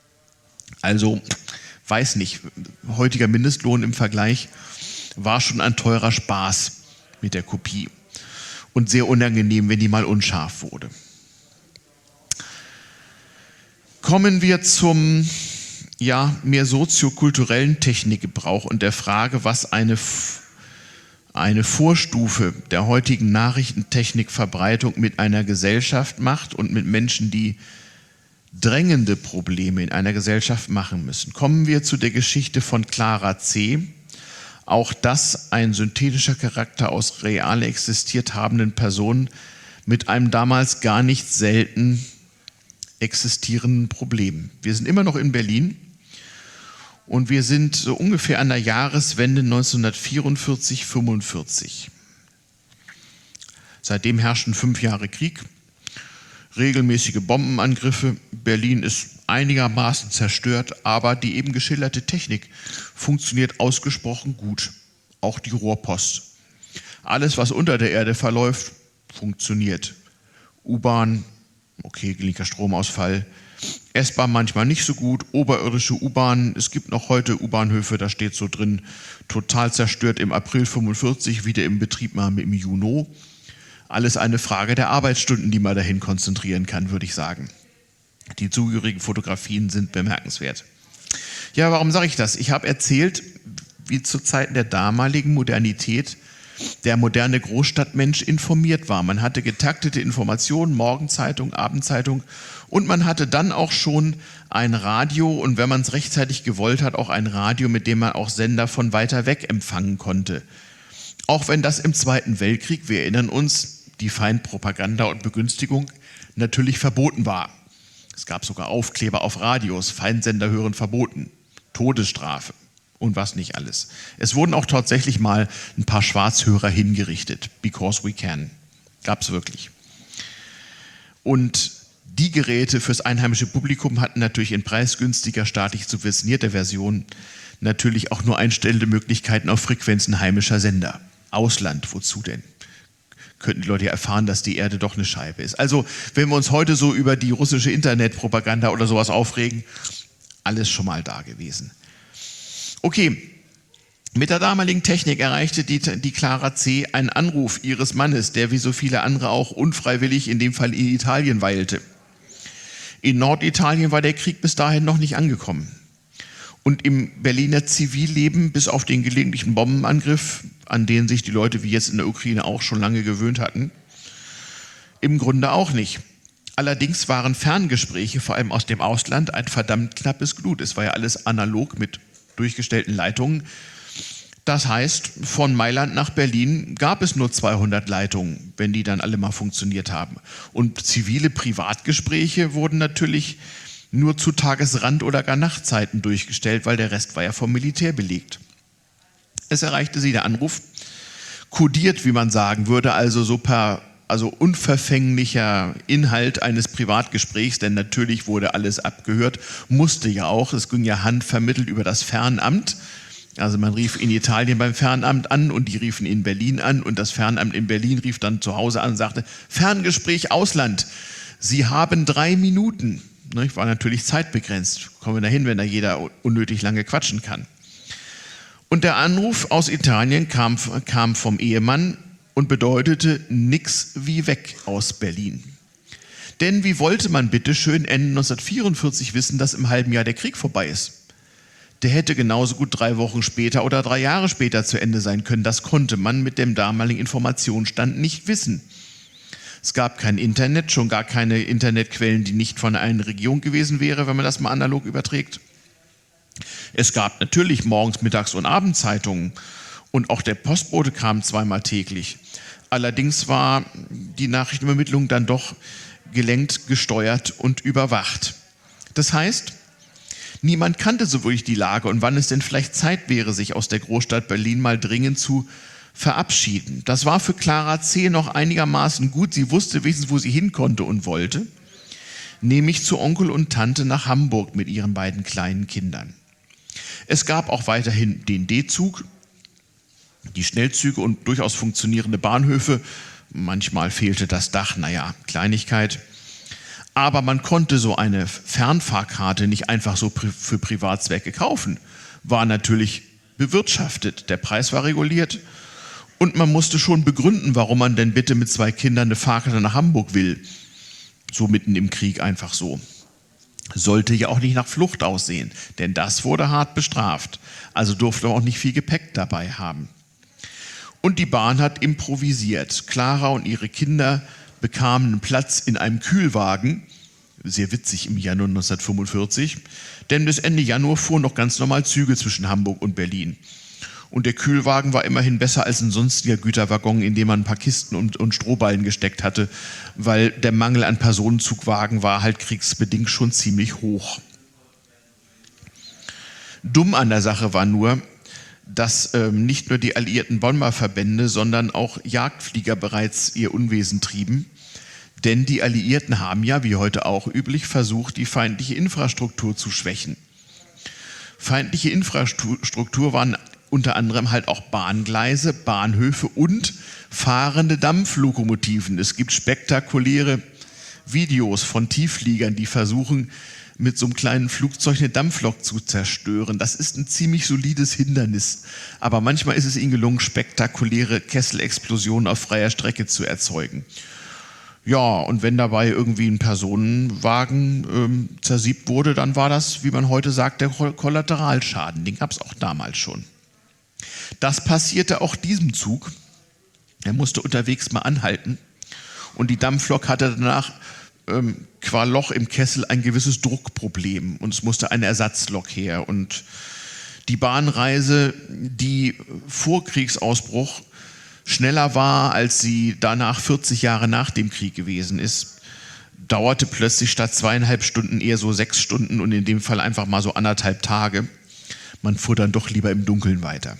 Also, weiß nicht, heutiger Mindestlohn im Vergleich war schon ein teurer Spaß mit der Kopie. Und sehr unangenehm, wenn die mal unscharf wurde. Kommen wir zum ja, mehr soziokulturellen Technikgebrauch und der Frage, was eine, eine Vorstufe der heutigen Nachrichtentechnikverbreitung mit einer Gesellschaft macht und mit Menschen, die drängende Probleme in einer Gesellschaft machen müssen. Kommen wir zu der Geschichte von Clara C. Auch das ein synthetischer Charakter aus real existiert habenden Personen mit einem damals gar nicht selten existierenden Problem. Wir sind immer noch in Berlin und wir sind so ungefähr an der Jahreswende neunzehnhundertvierundvierzig fünfundvierzig. Seitdem herrschen fünf Jahre Krieg, regelmäßige Bombenangriffe. Berlin ist einigermaßen zerstört, aber die eben geschilderte Technik funktioniert ausgesprochen gut. Auch die Rohrpost. Alles, was unter der Erde verläuft, funktioniert. U-Bahn, okay, linker Stromausfall. S-Bahn manchmal nicht so gut, oberirdische U-Bahn. Es gibt noch heute U-Bahnhöfe, da steht so drin, total zerstört im April fünfundvierzig, wieder im Betrieb mal im Juni. Alles eine Frage der Arbeitsstunden, die man dahin konzentrieren kann, würde ich sagen. Die zugehörigen Fotografien sind bemerkenswert. Ja, warum sage ich das? Ich habe erzählt, wie zu Zeiten der damaligen Modernität der moderne Großstadtmensch informiert war. Man hatte getaktete Informationen, Morgenzeitung, Abendzeitung und man hatte dann auch schon ein Radio und wenn man es rechtzeitig gewollt hat, auch ein Radio, mit dem man auch Sender von weiter weg empfangen konnte. Auch wenn das im Zweiten Weltkrieg, wir erinnern uns, die Feindpropaganda und Begünstigung natürlich verboten war. Es gab sogar Aufkleber auf Radios, Feindsender hören verboten, Todesstrafe und was nicht alles. Es wurden auch tatsächlich mal ein paar Schwarzhörer hingerichtet, because we can. Gab es wirklich. Und die Geräte fürs einheimische Publikum hatten natürlich in preisgünstiger, staatlich subventionierter Version natürlich auch nur einstellende Möglichkeiten auf Frequenzen heimischer Sender. Ausland, wozu denn? Könnten die Leute ja erfahren, dass die Erde doch eine Scheibe ist. Also, wenn wir uns heute so über die russische Internetpropaganda oder sowas aufregen, alles schon mal da gewesen. Okay, Mit der damaligen Technik erreichte die, die Clara C. einen Anruf ihres Mannes, der wie so viele andere auch unfreiwillig in dem Fall in Italien weilte. In Norditalien war der Krieg bis dahin noch nicht angekommen. Und im Berliner Zivilleben, bis auf den gelegentlichen Bombenangriff, an den sich die Leute wie jetzt in der Ukraine auch schon lange gewöhnt hatten, im Grunde auch nicht. Allerdings waren Ferngespräche, vor allem aus dem Ausland, ein verdammt knappes Blut. Es war ja alles analog mit durchgestellten Leitungen. Das heißt, von Mailand nach Berlin gab es nur zweihundert Leitungen, wenn die dann alle mal funktioniert haben. Und zivile Privatgespräche wurden natürlich nur zu Tagesrand- oder gar Nachtzeiten durchgestellt, weil der Rest war ja vom Militär belegt. Es erreichte sie der Anruf, kodiert, wie man sagen würde, also so per also unverfänglicher Inhalt eines Privatgesprächs, denn natürlich wurde alles abgehört, musste ja auch, es ging ja handvermittelt über das Fernamt. Also man rief in Italien beim Fernamt an und die riefen in Berlin an und das Fernamt in Berlin rief dann zu Hause an und sagte, Ferngespräch Ausland, Sie haben drei Minuten. Ne, war natürlich zeitbegrenzt, kommen wir dahin, wenn da jeder unnötig lange quatschen kann. Und der Anruf aus Italien kam, kam vom Ehemann und bedeutete nix wie weg aus Berlin. Denn wie wollte man bitte schön Ende neunzehnhundertvierundvierzig wissen, dass im halben Jahr der Krieg vorbei ist? Der hätte genauso gut drei Wochen später oder drei Jahre später zu Ende sein können. Das konnte man mit dem damaligen Informationsstand nicht wissen. Es gab kein Internet, schon gar keine Internetquellen, die nicht von einer Region gewesen wäre, wenn man das mal analog überträgt. Es gab natürlich morgens, mittags und Abendzeitungen und auch der Postbote kam zweimal täglich. Allerdings war die Nachrichtenübermittlung dann doch gelenkt, gesteuert und überwacht. Das heißt, niemand kannte so wirklich die Lage und wann es denn vielleicht Zeit wäre, sich aus der Großstadt Berlin mal dringend zu verabschieden. Das war für Clara C. noch einigermaßen gut. Sie wusste wenigstens, wo sie hin konnte und wollte, nämlich zu Onkel und Tante nach Hamburg mit ihren beiden kleinen Kindern. Es gab auch weiterhin den D-Zug, die Schnellzüge und durchaus funktionierende Bahnhöfe. Manchmal fehlte das Dach, naja, Kleinigkeit. Aber man konnte so eine Fernfahrkarte nicht einfach so für Privatzwecke kaufen. War natürlich bewirtschaftet. Der Preis war reguliert und man musste schon begründen, warum man denn bitte mit zwei Kindern eine Fahrkarte nach Hamburg will. So mitten im Krieg einfach so. Sollte ja auch nicht nach Flucht aussehen, denn das wurde hart bestraft. Also durfte man auch nicht viel Gepäck dabei haben. Und die Bahn hat improvisiert. Clara und ihre Kinder bekamen einen Platz in einem Kühlwagen, sehr witzig im Januar neunzehnhundertfünfundvierzig, denn bis Ende Januar fuhren noch ganz normal Züge zwischen Hamburg und Berlin. Und der Kühlwagen war immerhin besser als ein sonstiger Güterwaggon, in dem man ein paar Kisten und, und Strohballen gesteckt hatte, weil der Mangel an Personenzugwagen war halt kriegsbedingt schon ziemlich hoch. Dumm an der Sache war nur, dass ähm, nicht nur die alliierten Bomberverbände, sondern auch Jagdflieger bereits ihr Unwesen trieben. Denn die Alliierten haben ja, wie heute auch üblich, versucht, die feindliche Infrastruktur zu schwächen. Feindliche Infrastruktur waren unter anderem halt auch Bahngleise, Bahnhöfe und fahrende Dampflokomotiven. Es gibt spektakuläre Videos von Tieffliegern, die versuchen, mit so einem kleinen Flugzeug eine Dampflok zu zerstören. Das ist ein ziemlich solides Hindernis. Aber manchmal ist es ihnen gelungen, spektakuläre Kesselexplosionen auf freier Strecke zu erzeugen. Ja, und wenn dabei irgendwie ein Personenwagen ähm, zersiebt wurde, dann war das, wie man heute sagt, der Kollateralschaden. Den gab es auch damals schon. Das passierte auch diesem Zug. Er musste unterwegs mal anhalten. Und die Dampflok hatte danach ähm, qua Loch im Kessel ein gewisses Druckproblem. Und es musste eine Ersatzlok her. Und die Bahnreise, die vor Kriegsausbruch schneller war, als sie danach vierzig Jahre nach dem Krieg gewesen ist, dauerte plötzlich statt zweieinhalb Stunden eher so sechs Stunden und in dem Fall einfach mal so anderthalb Tage. Man fuhr dann doch lieber im Dunkeln weiter.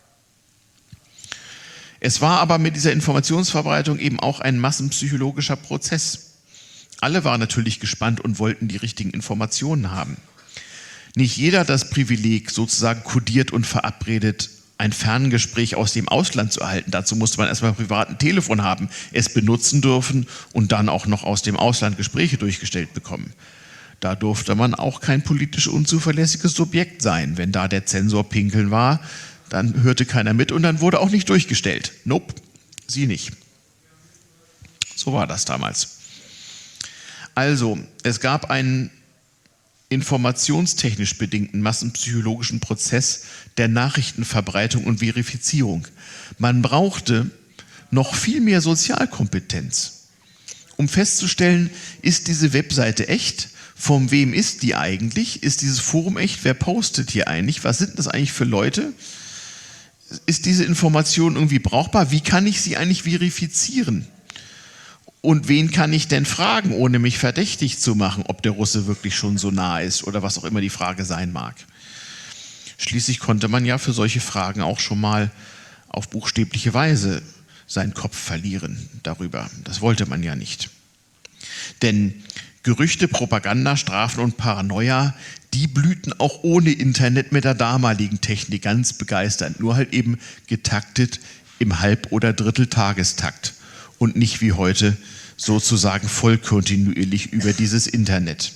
Es war aber mit dieser Informationsverbreitung eben auch ein massenpsychologischer Prozess. Alle waren natürlich gespannt und wollten die richtigen Informationen haben. Nicht jeder hat das Privileg, sozusagen kodiert und verabredet, ein Ferngespräch aus dem Ausland zu erhalten. Dazu musste man erstmal privat ein Telefon haben, es benutzen dürfen und dann auch noch aus dem Ausland Gespräche durchgestellt bekommen. Da durfte man auch kein politisch unzuverlässiges Subjekt sein. Wenn da der Zensor pinkeln war, Dann hörte keiner mit und dann wurde auch nicht durchgestellt. Nope, sie nicht. So war das damals. Also, es gab einen informationstechnisch bedingten massenpsychologischen Prozess der Nachrichtenverbreitung und Verifizierung. Man brauchte noch viel mehr Sozialkompetenz, um festzustellen, ist diese Webseite echt? Von wem ist die eigentlich? Ist dieses Forum echt? Wer postet hier eigentlich? Was sind das eigentlich für Leute? Ist diese Information irgendwie brauchbar? Wie kann ich sie eigentlich verifizieren? Und wen kann ich denn fragen, ohne mich verdächtig zu machen, ob der Russe wirklich schon so nah ist oder was auch immer die Frage sein mag? Schließlich konnte man ja für solche Fragen auch schon mal auf buchstäbliche Weise seinen Kopf verlieren darüber. Das wollte man ja nicht. Denn Gerüchte, Propaganda, Strafen und Paranoia, die blühten auch ohne Internet mit der damaligen Technik ganz begeisternd. Nur halt eben getaktet im Halb- oder Dritteltagestakt. Und nicht wie heute sozusagen vollkontinuierlich über dieses Internet.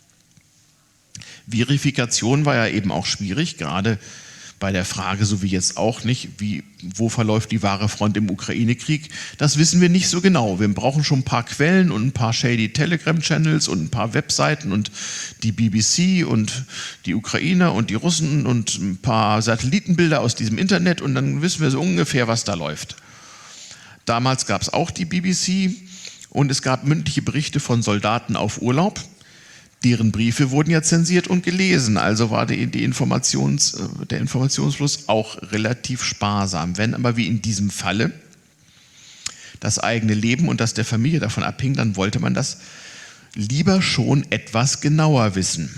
Verifikation war ja eben auch schwierig, gerade bei der Frage, so wie jetzt auch nicht, wie, wo verläuft die wahre Front im Ukraine-Krieg, das wissen wir nicht so genau. Wir brauchen schon ein paar Quellen und ein paar shady Telegram-Channels und ein paar Webseiten und die B B C und die Ukrainer und die Russen und ein paar Satellitenbilder aus diesem Internet und dann wissen wir so ungefähr, was da läuft. Damals gab es auch die B B C und es gab mündliche Berichte von Soldaten auf Urlaub. Deren Briefe wurden ja zensiert und gelesen, also war die, die Informations, der Informationsfluss auch relativ sparsam. Wenn aber wie in diesem Falle das eigene Leben und das der Familie davon abhing, dann wollte man das lieber schon etwas genauer wissen.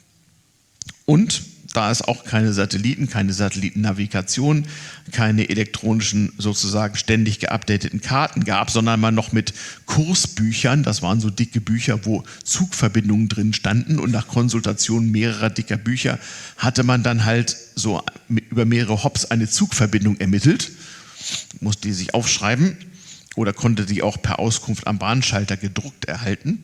Und da es auch keine Satelliten, keine Satellitennavigation, keine elektronischen sozusagen ständig geupdateten Karten gab, sondern man noch mit Kursbüchern, das waren so dicke Bücher, wo Zugverbindungen drin standen und nach Konsultation mehrerer dicker Bücher hatte man dann halt so über mehrere Hops eine Zugverbindung ermittelt, musste die sich aufschreiben oder konnte die auch per Auskunft am Bahnschalter gedruckt erhalten.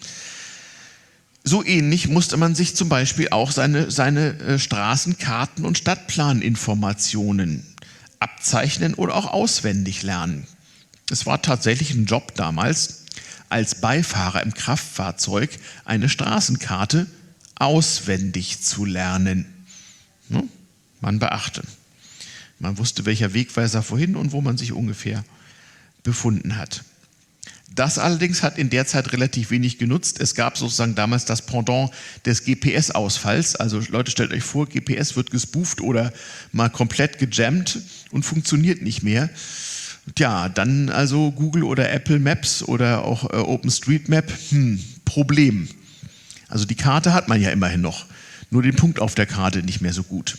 So ähnlich musste man sich zum Beispiel auch seine, seine äh, Straßenkarten und Stadtplaninformationen abzeichnen oder auch auswendig lernen. Es war tatsächlich ein Job damals, als Beifahrer im Kraftfahrzeug eine Straßenkarte auswendig zu lernen. Ne? Man beachte. Man wusste, welcher Wegweiser wohin und wo man sich ungefähr befunden hat. Das allerdings hat in der Zeit relativ wenig genutzt. Es gab sozusagen damals das Pendant des G P S-Ausfalls. Also Leute, stellt euch vor, G P S wird gespooft oder mal komplett gejammt und funktioniert nicht mehr. Tja, dann also Google oder Apple Maps oder auch äh, OpenStreetMap, hm, Problem. Also die Karte hat man ja immerhin noch, nur den Punkt auf der Karte nicht mehr so gut.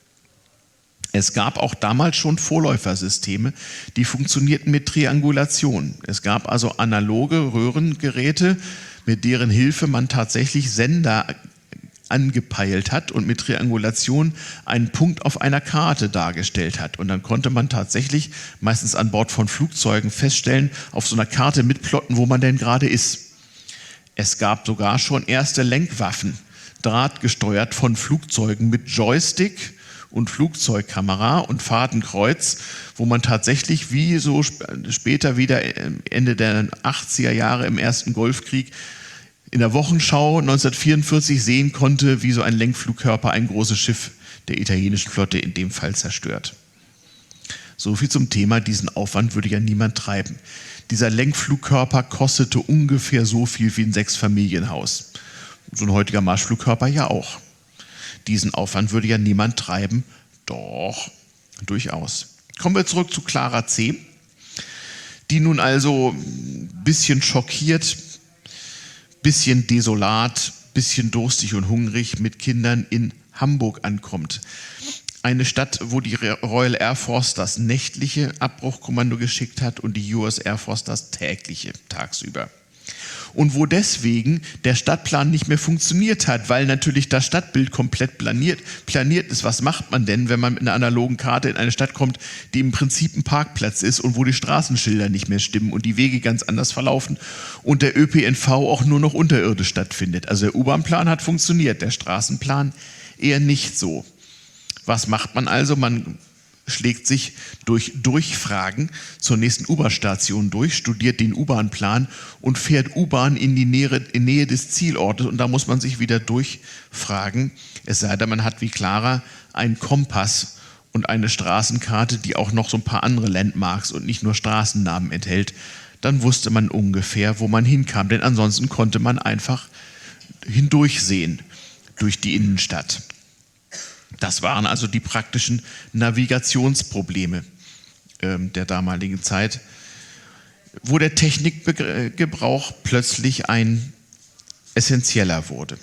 Es gab auch damals schon Vorläufersysteme, die funktionierten mit Triangulation. Es gab also analoge Röhrengeräte, mit deren Hilfe man tatsächlich Sender angepeilt hat und mit Triangulation einen Punkt auf einer Karte dargestellt hat. Und dann konnte man tatsächlich, meistens an Bord von Flugzeugen, feststellen, auf so einer Karte mitplotten, wo man denn gerade ist. Es gab sogar schon erste Lenkwaffen, drahtgesteuert von Flugzeugen mit Joystick und Flugzeugkamera und Fadenkreuz, wo man tatsächlich wie so sp- später wieder Ende der achtziger Jahre im ersten Golfkrieg in der Wochenschau neunzehnhundertvierundvierzig sehen konnte, wie so ein Lenkflugkörper ein großes Schiff der italienischen Flotte in dem Fall zerstört. So viel zum Thema, diesen Aufwand würde ja niemand treiben. Dieser Lenkflugkörper kostete ungefähr so viel wie ein Sechsfamilienhaus. So ein heutiger Marschflugkörper ja auch. Diesen Aufwand würde ja niemand treiben. Doch, durchaus. Kommen wir zurück zu Clara C., die nun also ein bisschen schockiert, bisschen desolat, bisschen durstig und hungrig mit Kindern in Hamburg ankommt. Eine Stadt, wo die Royal Air Force das nächtliche Abbruchkommando geschickt hat und die U S Air Force das tägliche tagsüber. Und wo deswegen der Stadtplan nicht mehr funktioniert hat, weil natürlich das Stadtbild komplett planiert, planiert ist. Was macht man denn, wenn man mit einer analogen Karte in eine Stadt kommt, die im Prinzip ein Parkplatz ist und wo die Straßenschilder nicht mehr stimmen und die Wege ganz anders verlaufen und der Ö P N V auch nur noch unterirdisch stattfindet? Also der U-Bahn-Plan hat funktioniert, der Straßenplan eher nicht so. Was macht man also? Man schlägt sich durch Durchfragen zur nächsten U-Bahn-Station durch, studiert den U-Bahn-Plan und fährt U-Bahn in die Nähe, in Nähe des Zielortes. Und da muss man sich wieder durchfragen. Es sei denn, man hat wie Clara einen Kompass und eine Straßenkarte, die auch noch so ein paar andere Landmarks und nicht nur Straßennamen enthält. Dann wusste man ungefähr, wo man hinkam. Denn ansonsten konnte man einfach hindurchsehen durch die Innenstadt. Das waren also die praktischen Navigationsprobleme äh, der damaligen Zeit, wo der Technikgebrauch plötzlich ein essentieller wurde.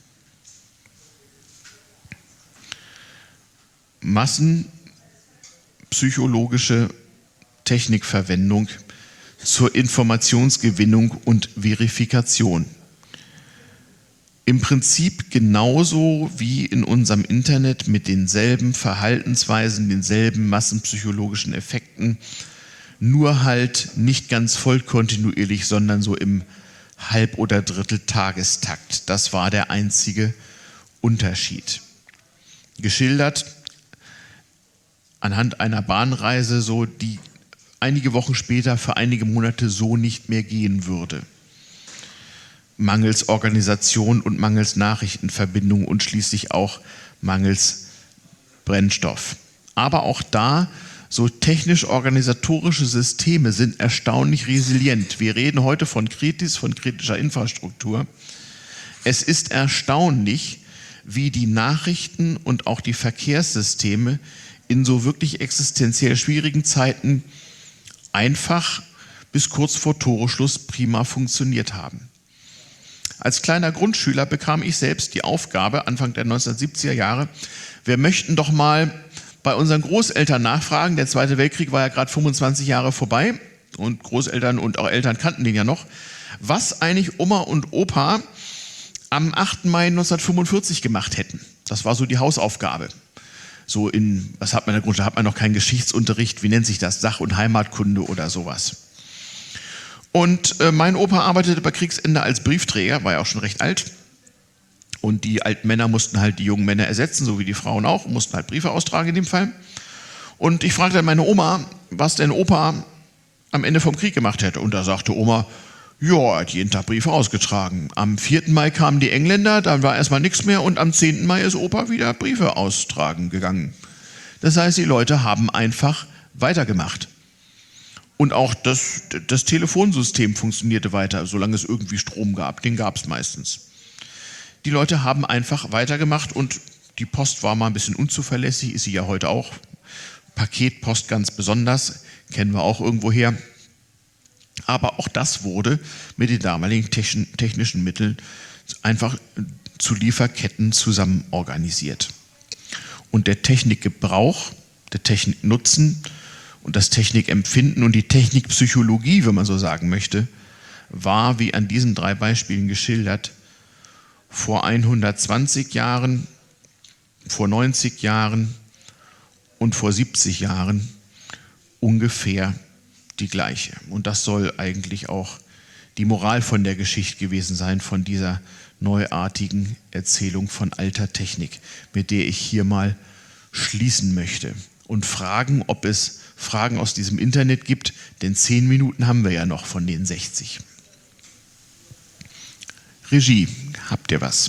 Massenpsychologische Technikverwendung zur Informationsgewinnung und Verifikation. Im Prinzip genauso wie in unserem Internet mit denselben Verhaltensweisen, denselben massenpsychologischen Effekten, nur halt nicht ganz vollkontinuierlich, sondern so im Halb- oder Drittel-Tagestakt. Das war der einzige Unterschied. Geschildert anhand einer Bahnreise, so die einige Wochen später für einige Monate so nicht mehr gehen würde. Mangels Organisation und mangels Nachrichtenverbindung und schließlich auch mangels Brennstoff. Aber auch da, so technisch-organisatorische Systeme sind erstaunlich resilient. Wir reden heute von Kritis, von kritischer Infrastruktur. Es ist erstaunlich, wie die Nachrichten und auch die Verkehrssysteme in so wirklich existenziell schwierigen Zeiten einfach bis kurz vor Toreschluss prima funktioniert haben. Als kleiner Grundschüler bekam ich selbst die Aufgabe, Anfang der neunzehnhundertsiebziger Jahre, wir möchten doch mal bei unseren Großeltern nachfragen, der Zweite Weltkrieg war ja gerade fünfundzwanzig Jahre vorbei und Großeltern und auch Eltern kannten den ja noch, was eigentlich Oma und Opa am achten Mai neunzehnhundertfünfundvierzig gemacht hätten. Das war so die Hausaufgabe. So in, was hat man in der Grundschule, hat man noch keinen Geschichtsunterricht, wie nennt sich das, Sach- und Heimatkunde oder sowas. Und äh, mein Opa arbeitete bei Kriegsende als Briefträger, war ja auch schon recht alt. Und die alten Männer mussten halt die jungen Männer ersetzen, so wie die Frauen auch, mussten halt Briefe austragen in dem Fall. Und ich fragte dann meine Oma, was denn Opa am Ende vom Krieg gemacht hätte. Und da sagte Oma, ja, er hat jeden Tag Briefe ausgetragen. Am vierten Mai kamen die Engländer, dann war erstmal nichts mehr und am zehnten Mai ist Opa wieder Briefe austragen gegangen. Das heißt, die Leute haben einfach weitergemacht. Und auch das, das Telefonsystem funktionierte weiter, solange es irgendwie Strom gab. Den gab es meistens. Die Leute haben einfach weitergemacht und die Post war mal ein bisschen unzuverlässig, ist sie ja heute auch. Paketpost ganz besonders, kennen wir auch irgendwo her. Aber auch das wurde mit den damaligen technischen Mitteln einfach zu Lieferketten zusammen organisiert. Und der Technikgebrauch, der Techniknutzen und das Technikempfinden und die Technikpsychologie, wenn man so sagen möchte, war, wie an diesen drei Beispielen geschildert, vor hundertzwanzig Jahren, vor neunzig Jahren und vor siebzig Jahren ungefähr die gleiche. Und das soll eigentlich auch die Moral von der Geschichte gewesen sein, von dieser neuartigen Erzählung von alter Technik, mit der ich hier mal schließen möchte. Und fragen, ob es Fragen aus diesem Internet gibt, denn zehn Minuten haben wir ja noch von den sechzig. Regie, habt ihr was?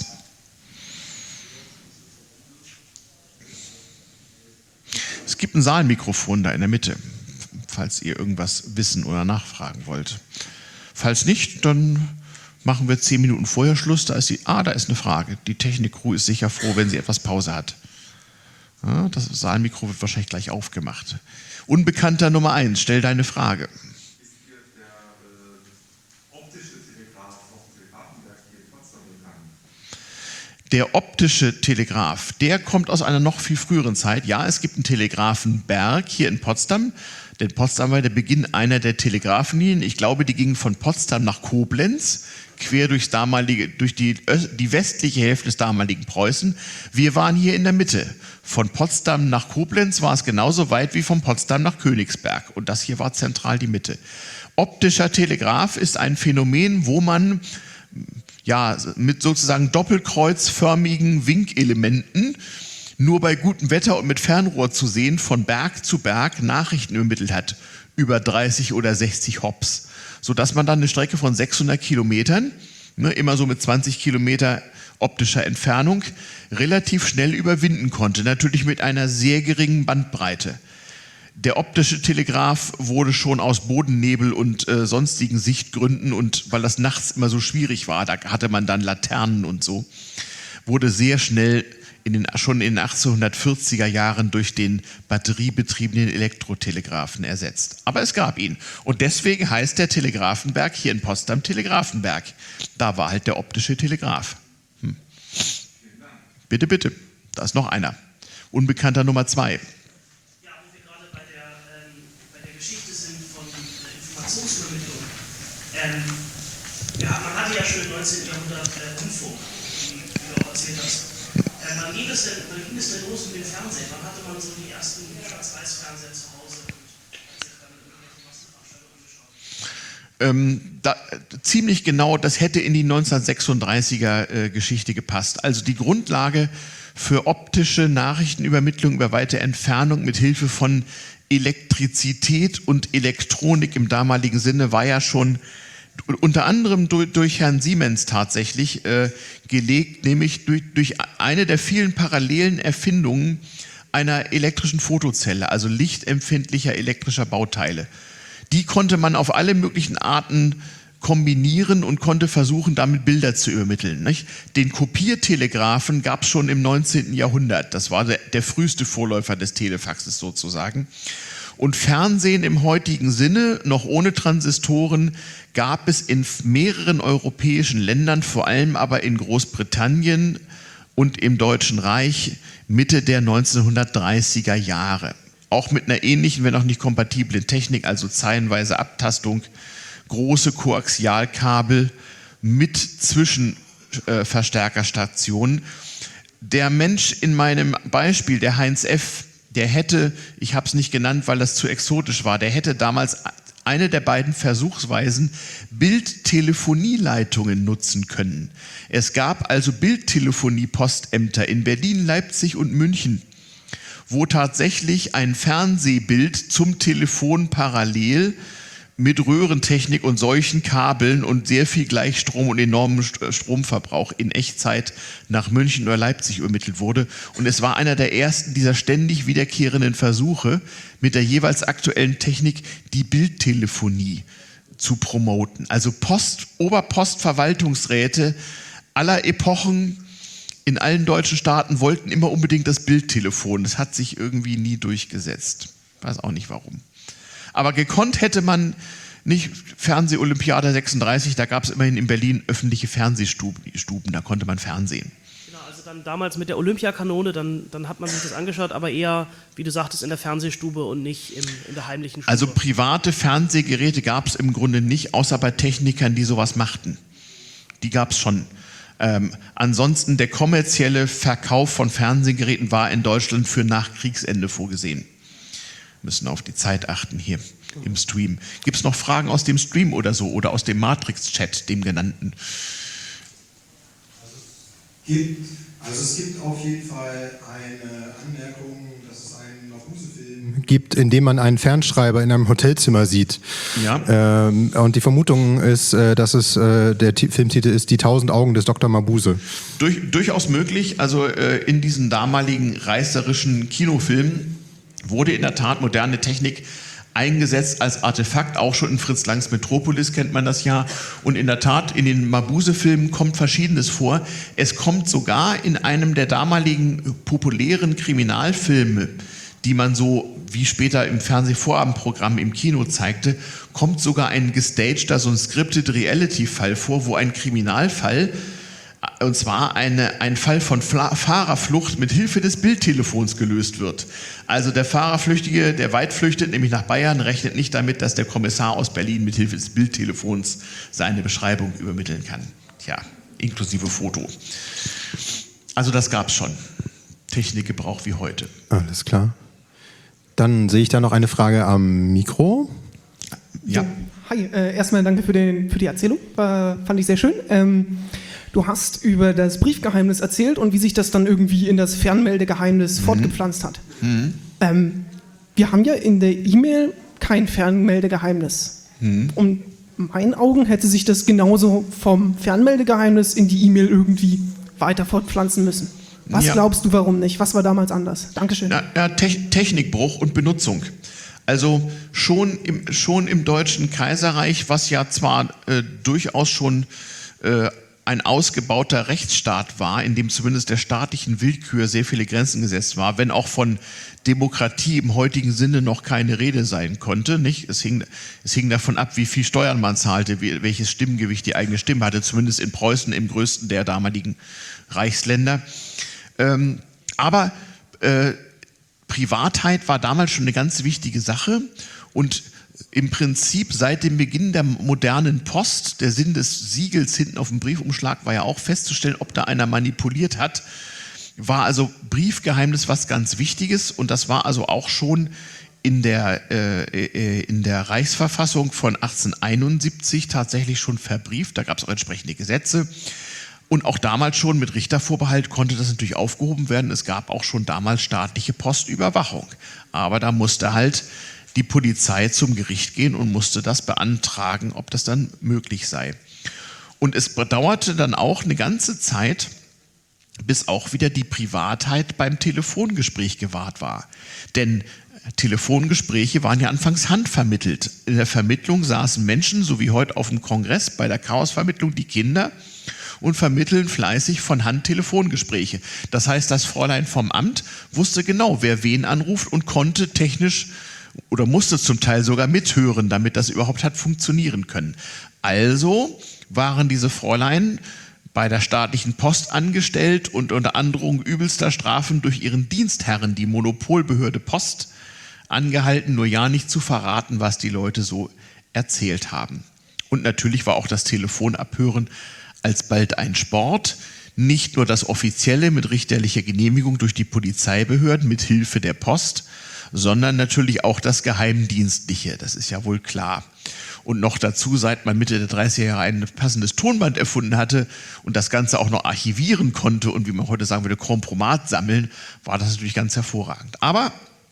Es gibt ein Saalmikrofon da in der Mitte, falls ihr irgendwas wissen oder nachfragen wollt. Falls nicht, dann machen wir zehn Minuten vorher Schluss. Da ist die, ah, da ist eine Frage. Die Technik-Crew ist sicher froh, wenn sie etwas Pause hat. Ja, das Saalmikro wird wahrscheinlich gleich aufgemacht. Unbekannter Nummer eins, stell deine Frage. Ist hier der äh, optische Telegraph vom Telegrafenwerk hier in Potsdam bekannt? Der optische Telegraph, der kommt aus einer noch viel früheren Zeit. Ja, es gibt einen Telegrafenberg hier in Potsdam. Denn Potsdam war der Beginn einer der Telegrafenlinien. Ich glaube, die gingen von Potsdam nach Koblenz, quer durchs damalige, durch die, die westliche Hälfte des damaligen Preußen. Wir waren hier in der Mitte. Von Potsdam nach Koblenz war es genauso weit wie von Potsdam nach Königsberg. Und das hier war zentral die Mitte. Optischer Telegraph ist ein Phänomen, wo man ja, mit sozusagen doppelkreuzförmigen Winkelementen nur bei gutem Wetter und mit Fernrohr zu sehen, von Berg zu Berg Nachrichten übermittelt hat, über dreißig oder sechzig Hops, sodass man dann eine Strecke von sechshundert Kilometern, ne, immer so mit zwanzig Kilometer optischer Entfernung, relativ schnell überwinden konnte, natürlich mit einer sehr geringen Bandbreite. Der optische Telegraph wurde schon aus Bodennebel und äh, sonstigen Sichtgründen und weil das nachts immer so schwierig war, da hatte man dann Laternen und so, wurde sehr schnell in den, schon in den achtzehnhundertvierziger Jahren durch den batteriebetriebenen Elektrotelegraphen ersetzt. Aber es gab ihn. Und deswegen heißt der Telegrafenberg hier in Potsdam Telegrafenberg. Da war halt der optische Telegraph. Hm. Bitte, bitte. Da ist noch einer. Unbekannter Nummer zwei. Ja, wo wir gerade bei der, ähm, bei der Geschichte sind von äh, Informationsübermittlung. Ähm, ja, man hatte ja schon im neunzehnten Jahrhundert äh, Rundfunk, wie du auch erzählt hast. Äh, wann, ging es denn, wann ging es denn los mit dem Fernsehen? Wann hatte man so die ersten Schwarz-Weiß-Fernseher zu Hause und hat sich dann irgendwelche Massenveranstaltungen angeschaut? Ähm, da, ziemlich genau, das hätte in die neunzehnhundertsechsunddreißiger äh, Geschichte gepasst. Also die Grundlage für optische Nachrichtenübermittlung über weite Entfernung mit Hilfe von Elektrizität und Elektronik im damaligen Sinne war ja schon unter anderem durch, durch Herrn Siemens tatsächlich äh, gelegt, nämlich durch, durch eine der vielen parallelen Erfindungen einer elektrischen Fotozelle, also lichtempfindlicher elektrischer Bauteile. Die konnte man auf alle möglichen Arten kombinieren und konnte versuchen, damit Bilder zu übermitteln. Nicht? Den Kopiertelegraphen gab es schon im neunzehnten Jahrhundert. Das war der, der früheste Vorläufer des Telefaxes sozusagen. Und Fernsehen im heutigen Sinne, noch ohne Transistoren, gab es in mehreren europäischen Ländern, vor allem aber in Großbritannien und im Deutschen Reich Mitte der neunzehnhundertdreißiger Jahre. Auch mit einer ähnlichen, wenn auch nicht kompatiblen Technik, also zeilenweise Abtastung, große Koaxialkabel mit Zwischenverstärkerstationen. Der Mensch in meinem Beispiel, der Heinz F., der hätte, ich habe es nicht genannt, weil das zu exotisch war, der hätte damals eine der beiden Versuchsweisen Bildtelefonieleitungen nutzen können. Es gab also Bildtelefonie-Postämter in Berlin, Leipzig und München, wo tatsächlich ein Fernsehbild zum Telefon parallel mit Röhrentechnik und solchen Kabeln und sehr viel Gleichstrom und enormem Stromverbrauch in Echtzeit nach München oder Leipzig übermittelt wurde. Und es war einer der ersten dieser ständig wiederkehrenden Versuche, mit der jeweils aktuellen Technik die Bildtelefonie zu promoten. Also Post, Oberpostverwaltungsräte aller Epochen in allen deutschen Staaten wollten immer unbedingt das Bildtelefon. Das hat sich irgendwie nie durchgesetzt. Weiß auch nicht warum. Aber gekonnt hätte man nicht Fernseh-Olympiade sechsunddreißig, da gab es immerhin in Berlin öffentliche Fernsehstuben, da konnte man fernsehen. Genau, also dann damals mit der Olympiakanone, dann, dann hat man sich das angeschaut, aber eher, wie du sagtest, in der Fernsehstube und nicht im, in der heimlichen Stube. Also private Fernsehgeräte gab es im Grunde nicht, außer bei Technikern, die sowas machten. Die gab es schon. Ähm, ansonsten der kommerzielle Verkauf von Fernsehgeräten war in Deutschland für nach Kriegsende vorgesehen. Müssen auf die Zeit achten hier im Stream. Gibt es noch Fragen aus dem Stream oder so oder aus dem Matrix-Chat, dem genannten? Also es, gibt, also es gibt auf jeden Fall eine Anmerkung, dass es einen Mabuse-Film gibt, in dem man einen Fernschreiber in einem Hotelzimmer sieht. Ja. Ähm, und die Vermutung ist, äh, dass es äh, der T- Filmtitel ist Die tausend Augen des Doktor Mabuse. Durch, durchaus möglich. Also äh, in diesen damaligen reißerischen Kinofilmen wurde in der Tat moderne Technik eingesetzt als Artefakt, auch schon in Fritz Langs Metropolis kennt man das ja. Und in der Tat, in den Mabuse-Filmen kommt Verschiedenes vor. Es kommt sogar in einem der damaligen populären Kriminalfilme, die man so wie später im Fernsehvorabendprogramm im Kino zeigte, kommt sogar ein gestagter, so ein Scripted Reality-Fall vor, wo ein Kriminalfall, und zwar eine, ein Fall von Fla- Fahrerflucht mit Hilfe des Bildtelefons gelöst wird. Also der Fahrerflüchtige, der weit flüchtet, nämlich nach Bayern, rechnet nicht damit, dass der Kommissar aus Berlin mit Hilfe des Bildtelefons seine Beschreibung übermitteln kann. Tja, inklusive Foto. Also das gab es schon. Technikgebrauch wie heute. Alles klar. Dann sehe ich da noch eine Frage am Mikro. Ja. Hi, äh, erstmal danke für, den, für die Erzählung, war, fand ich sehr schön. Ähm, Du hast über das Briefgeheimnis erzählt und wie sich das dann irgendwie in das Fernmeldegeheimnis mhm. fortgepflanzt hat. Mhm. Ähm, wir haben ja in der E-Mail kein Fernmeldegeheimnis. Mhm. Und in meinen Augen hätte sich das genauso vom Fernmeldegeheimnis in die E-Mail irgendwie weiter fortpflanzen müssen. Was ja. glaubst du, warum nicht? Was war damals anders? Dankeschön. Ja, ja, Te- Technikbruch und Benutzung. Also schon im, schon im Deutschen Kaiserreich, was ja zwar äh, durchaus schon äh, ein ausgebauter Rechtsstaat war, in dem zumindest der staatlichen Willkür sehr viele Grenzen gesetzt war, wenn auch von Demokratie im heutigen Sinne noch keine Rede sein konnte. Nicht? Es, hing, es hing davon ab, wie viel Steuern man zahlte, wie, welches Stimmgewicht die eigene Stimme hatte, zumindest in Preußen, im größten der damaligen Reichsländer. Ähm, aber äh, Privatheit war damals schon eine ganz wichtige Sache und im Prinzip seit dem Beginn der modernen Post, der Sinn des Siegels hinten auf dem Briefumschlag war ja auch festzustellen, ob da einer manipuliert hat, war also Briefgeheimnis was ganz Wichtiges und das war also auch schon in der, äh, in der Reichsverfassung von achtzehnhunderteinundsiebzig tatsächlich schon verbrieft, da gab es auch entsprechende Gesetze. Und auch damals schon mit Richtervorbehalt konnte das natürlich aufgehoben werden. Es gab auch schon damals staatliche Postüberwachung. Aber da musste halt die Polizei zum Gericht gehen und musste das beantragen, ob das dann möglich sei. Und es dauerte dann auch eine ganze Zeit, bis auch wieder die Privatheit beim Telefongespräch gewahrt war. Denn Telefongespräche waren ja anfangs handvermittelt. In der Vermittlung saßen Menschen, so wie heute auf dem Kongress, bei der Chaosvermittlung die Kinder, und vermitteln fleißig von Hand Telefongespräche. Das heißt, das Fräulein vom Amt wusste genau, wer wen anruft und konnte technisch oder musste zum Teil sogar mithören, damit das überhaupt hat funktionieren können. Also waren diese Fräulein bei der staatlichen Post angestellt und unter Androhung übelster Strafen durch ihren Dienstherren, die Monopolbehörde Post, angehalten, nur ja nicht zu verraten, was die Leute so erzählt haben. Und natürlich war auch das Telefonabhören alsbald ein Sport, nicht nur das Offizielle mit richterlicher Genehmigung durch die Polizeibehörden mit Hilfe der Post, sondern natürlich auch das Geheimdienstliche, das ist ja wohl klar. Und noch dazu, seit man Mitte der dreißiger Jahre ein passendes Tonband erfunden hatte und das Ganze auch noch archivieren konnte und wie man heute sagen würde, Kompromat sammeln, war das natürlich ganz hervorragend. Aber,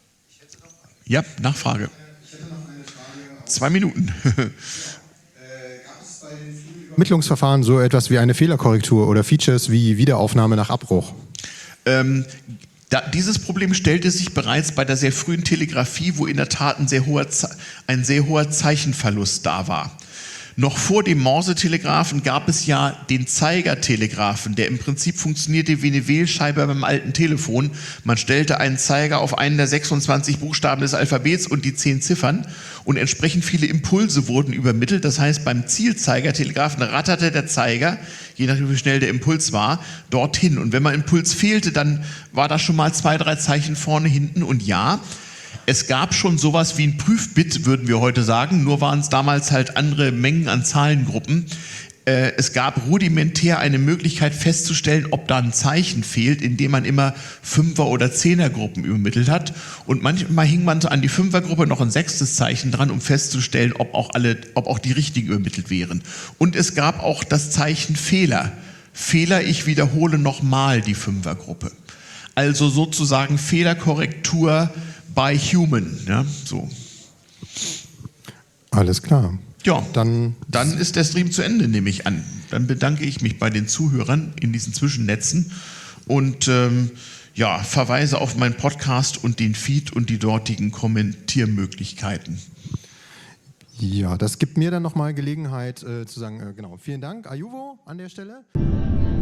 ja, Nachfrage. Ich hätte noch eine Frage. Zwei Minuten. Ermittlungsverfahren so etwas wie eine Fehlerkorrektur oder Features wie Wiederaufnahme nach Abbruch? Ähm, da, dieses Problem stellte sich bereits bei der sehr frühen Telegrafie, wo in der Tat ein sehr hoher, ein sehr hoher Zeichenverlust da war. Noch vor dem Morsetelegraphen gab es ja den Zeigertelegraphen, der im Prinzip funktionierte wie eine Wählscheibe beim alten Telefon. Man stellte einen Zeiger auf einen der sechsundzwanzig Buchstaben des Alphabets und die zehn Ziffern und entsprechend viele Impulse wurden übermittelt. Das heißt, beim Zielzeigertelegraphen ratterte der Zeiger, je nachdem wie schnell der Impuls war, dorthin. Und wenn mal Impuls fehlte, dann war da schon mal zwei, drei Zeichen vorne, hinten und ja, es gab schon sowas wie ein Prüfbit, würden wir heute sagen, nur waren es damals halt andere Mengen an Zahlengruppen. Äh, es gab rudimentär eine Möglichkeit festzustellen, ob da ein Zeichen fehlt, indem man immer Fünfer- oder Zehnergruppen übermittelt hat. Und manchmal hing man an die Fünfergruppe noch ein sechstes Zeichen dran, um festzustellen, ob auch, alle, ob auch die richtigen übermittelt wären. Und es gab auch das Zeichen Fehler. Fehler, ich wiederhole nochmal die Fünfergruppe. Also sozusagen Fehlerkorrektur by human, ja, so. Alles klar. Ja, dann, dann ist der Stream zu Ende, nehme ich an. Dann bedanke ich mich bei den Zuhörern in diesen Zwischennetzen und ähm, ja, verweise auf meinen Podcast und den Feed und die dortigen Kommentiermöglichkeiten. Ja, das gibt mir dann nochmal Gelegenheit äh, zu sagen, äh, genau, vielen Dank, Ayuvo an der Stelle.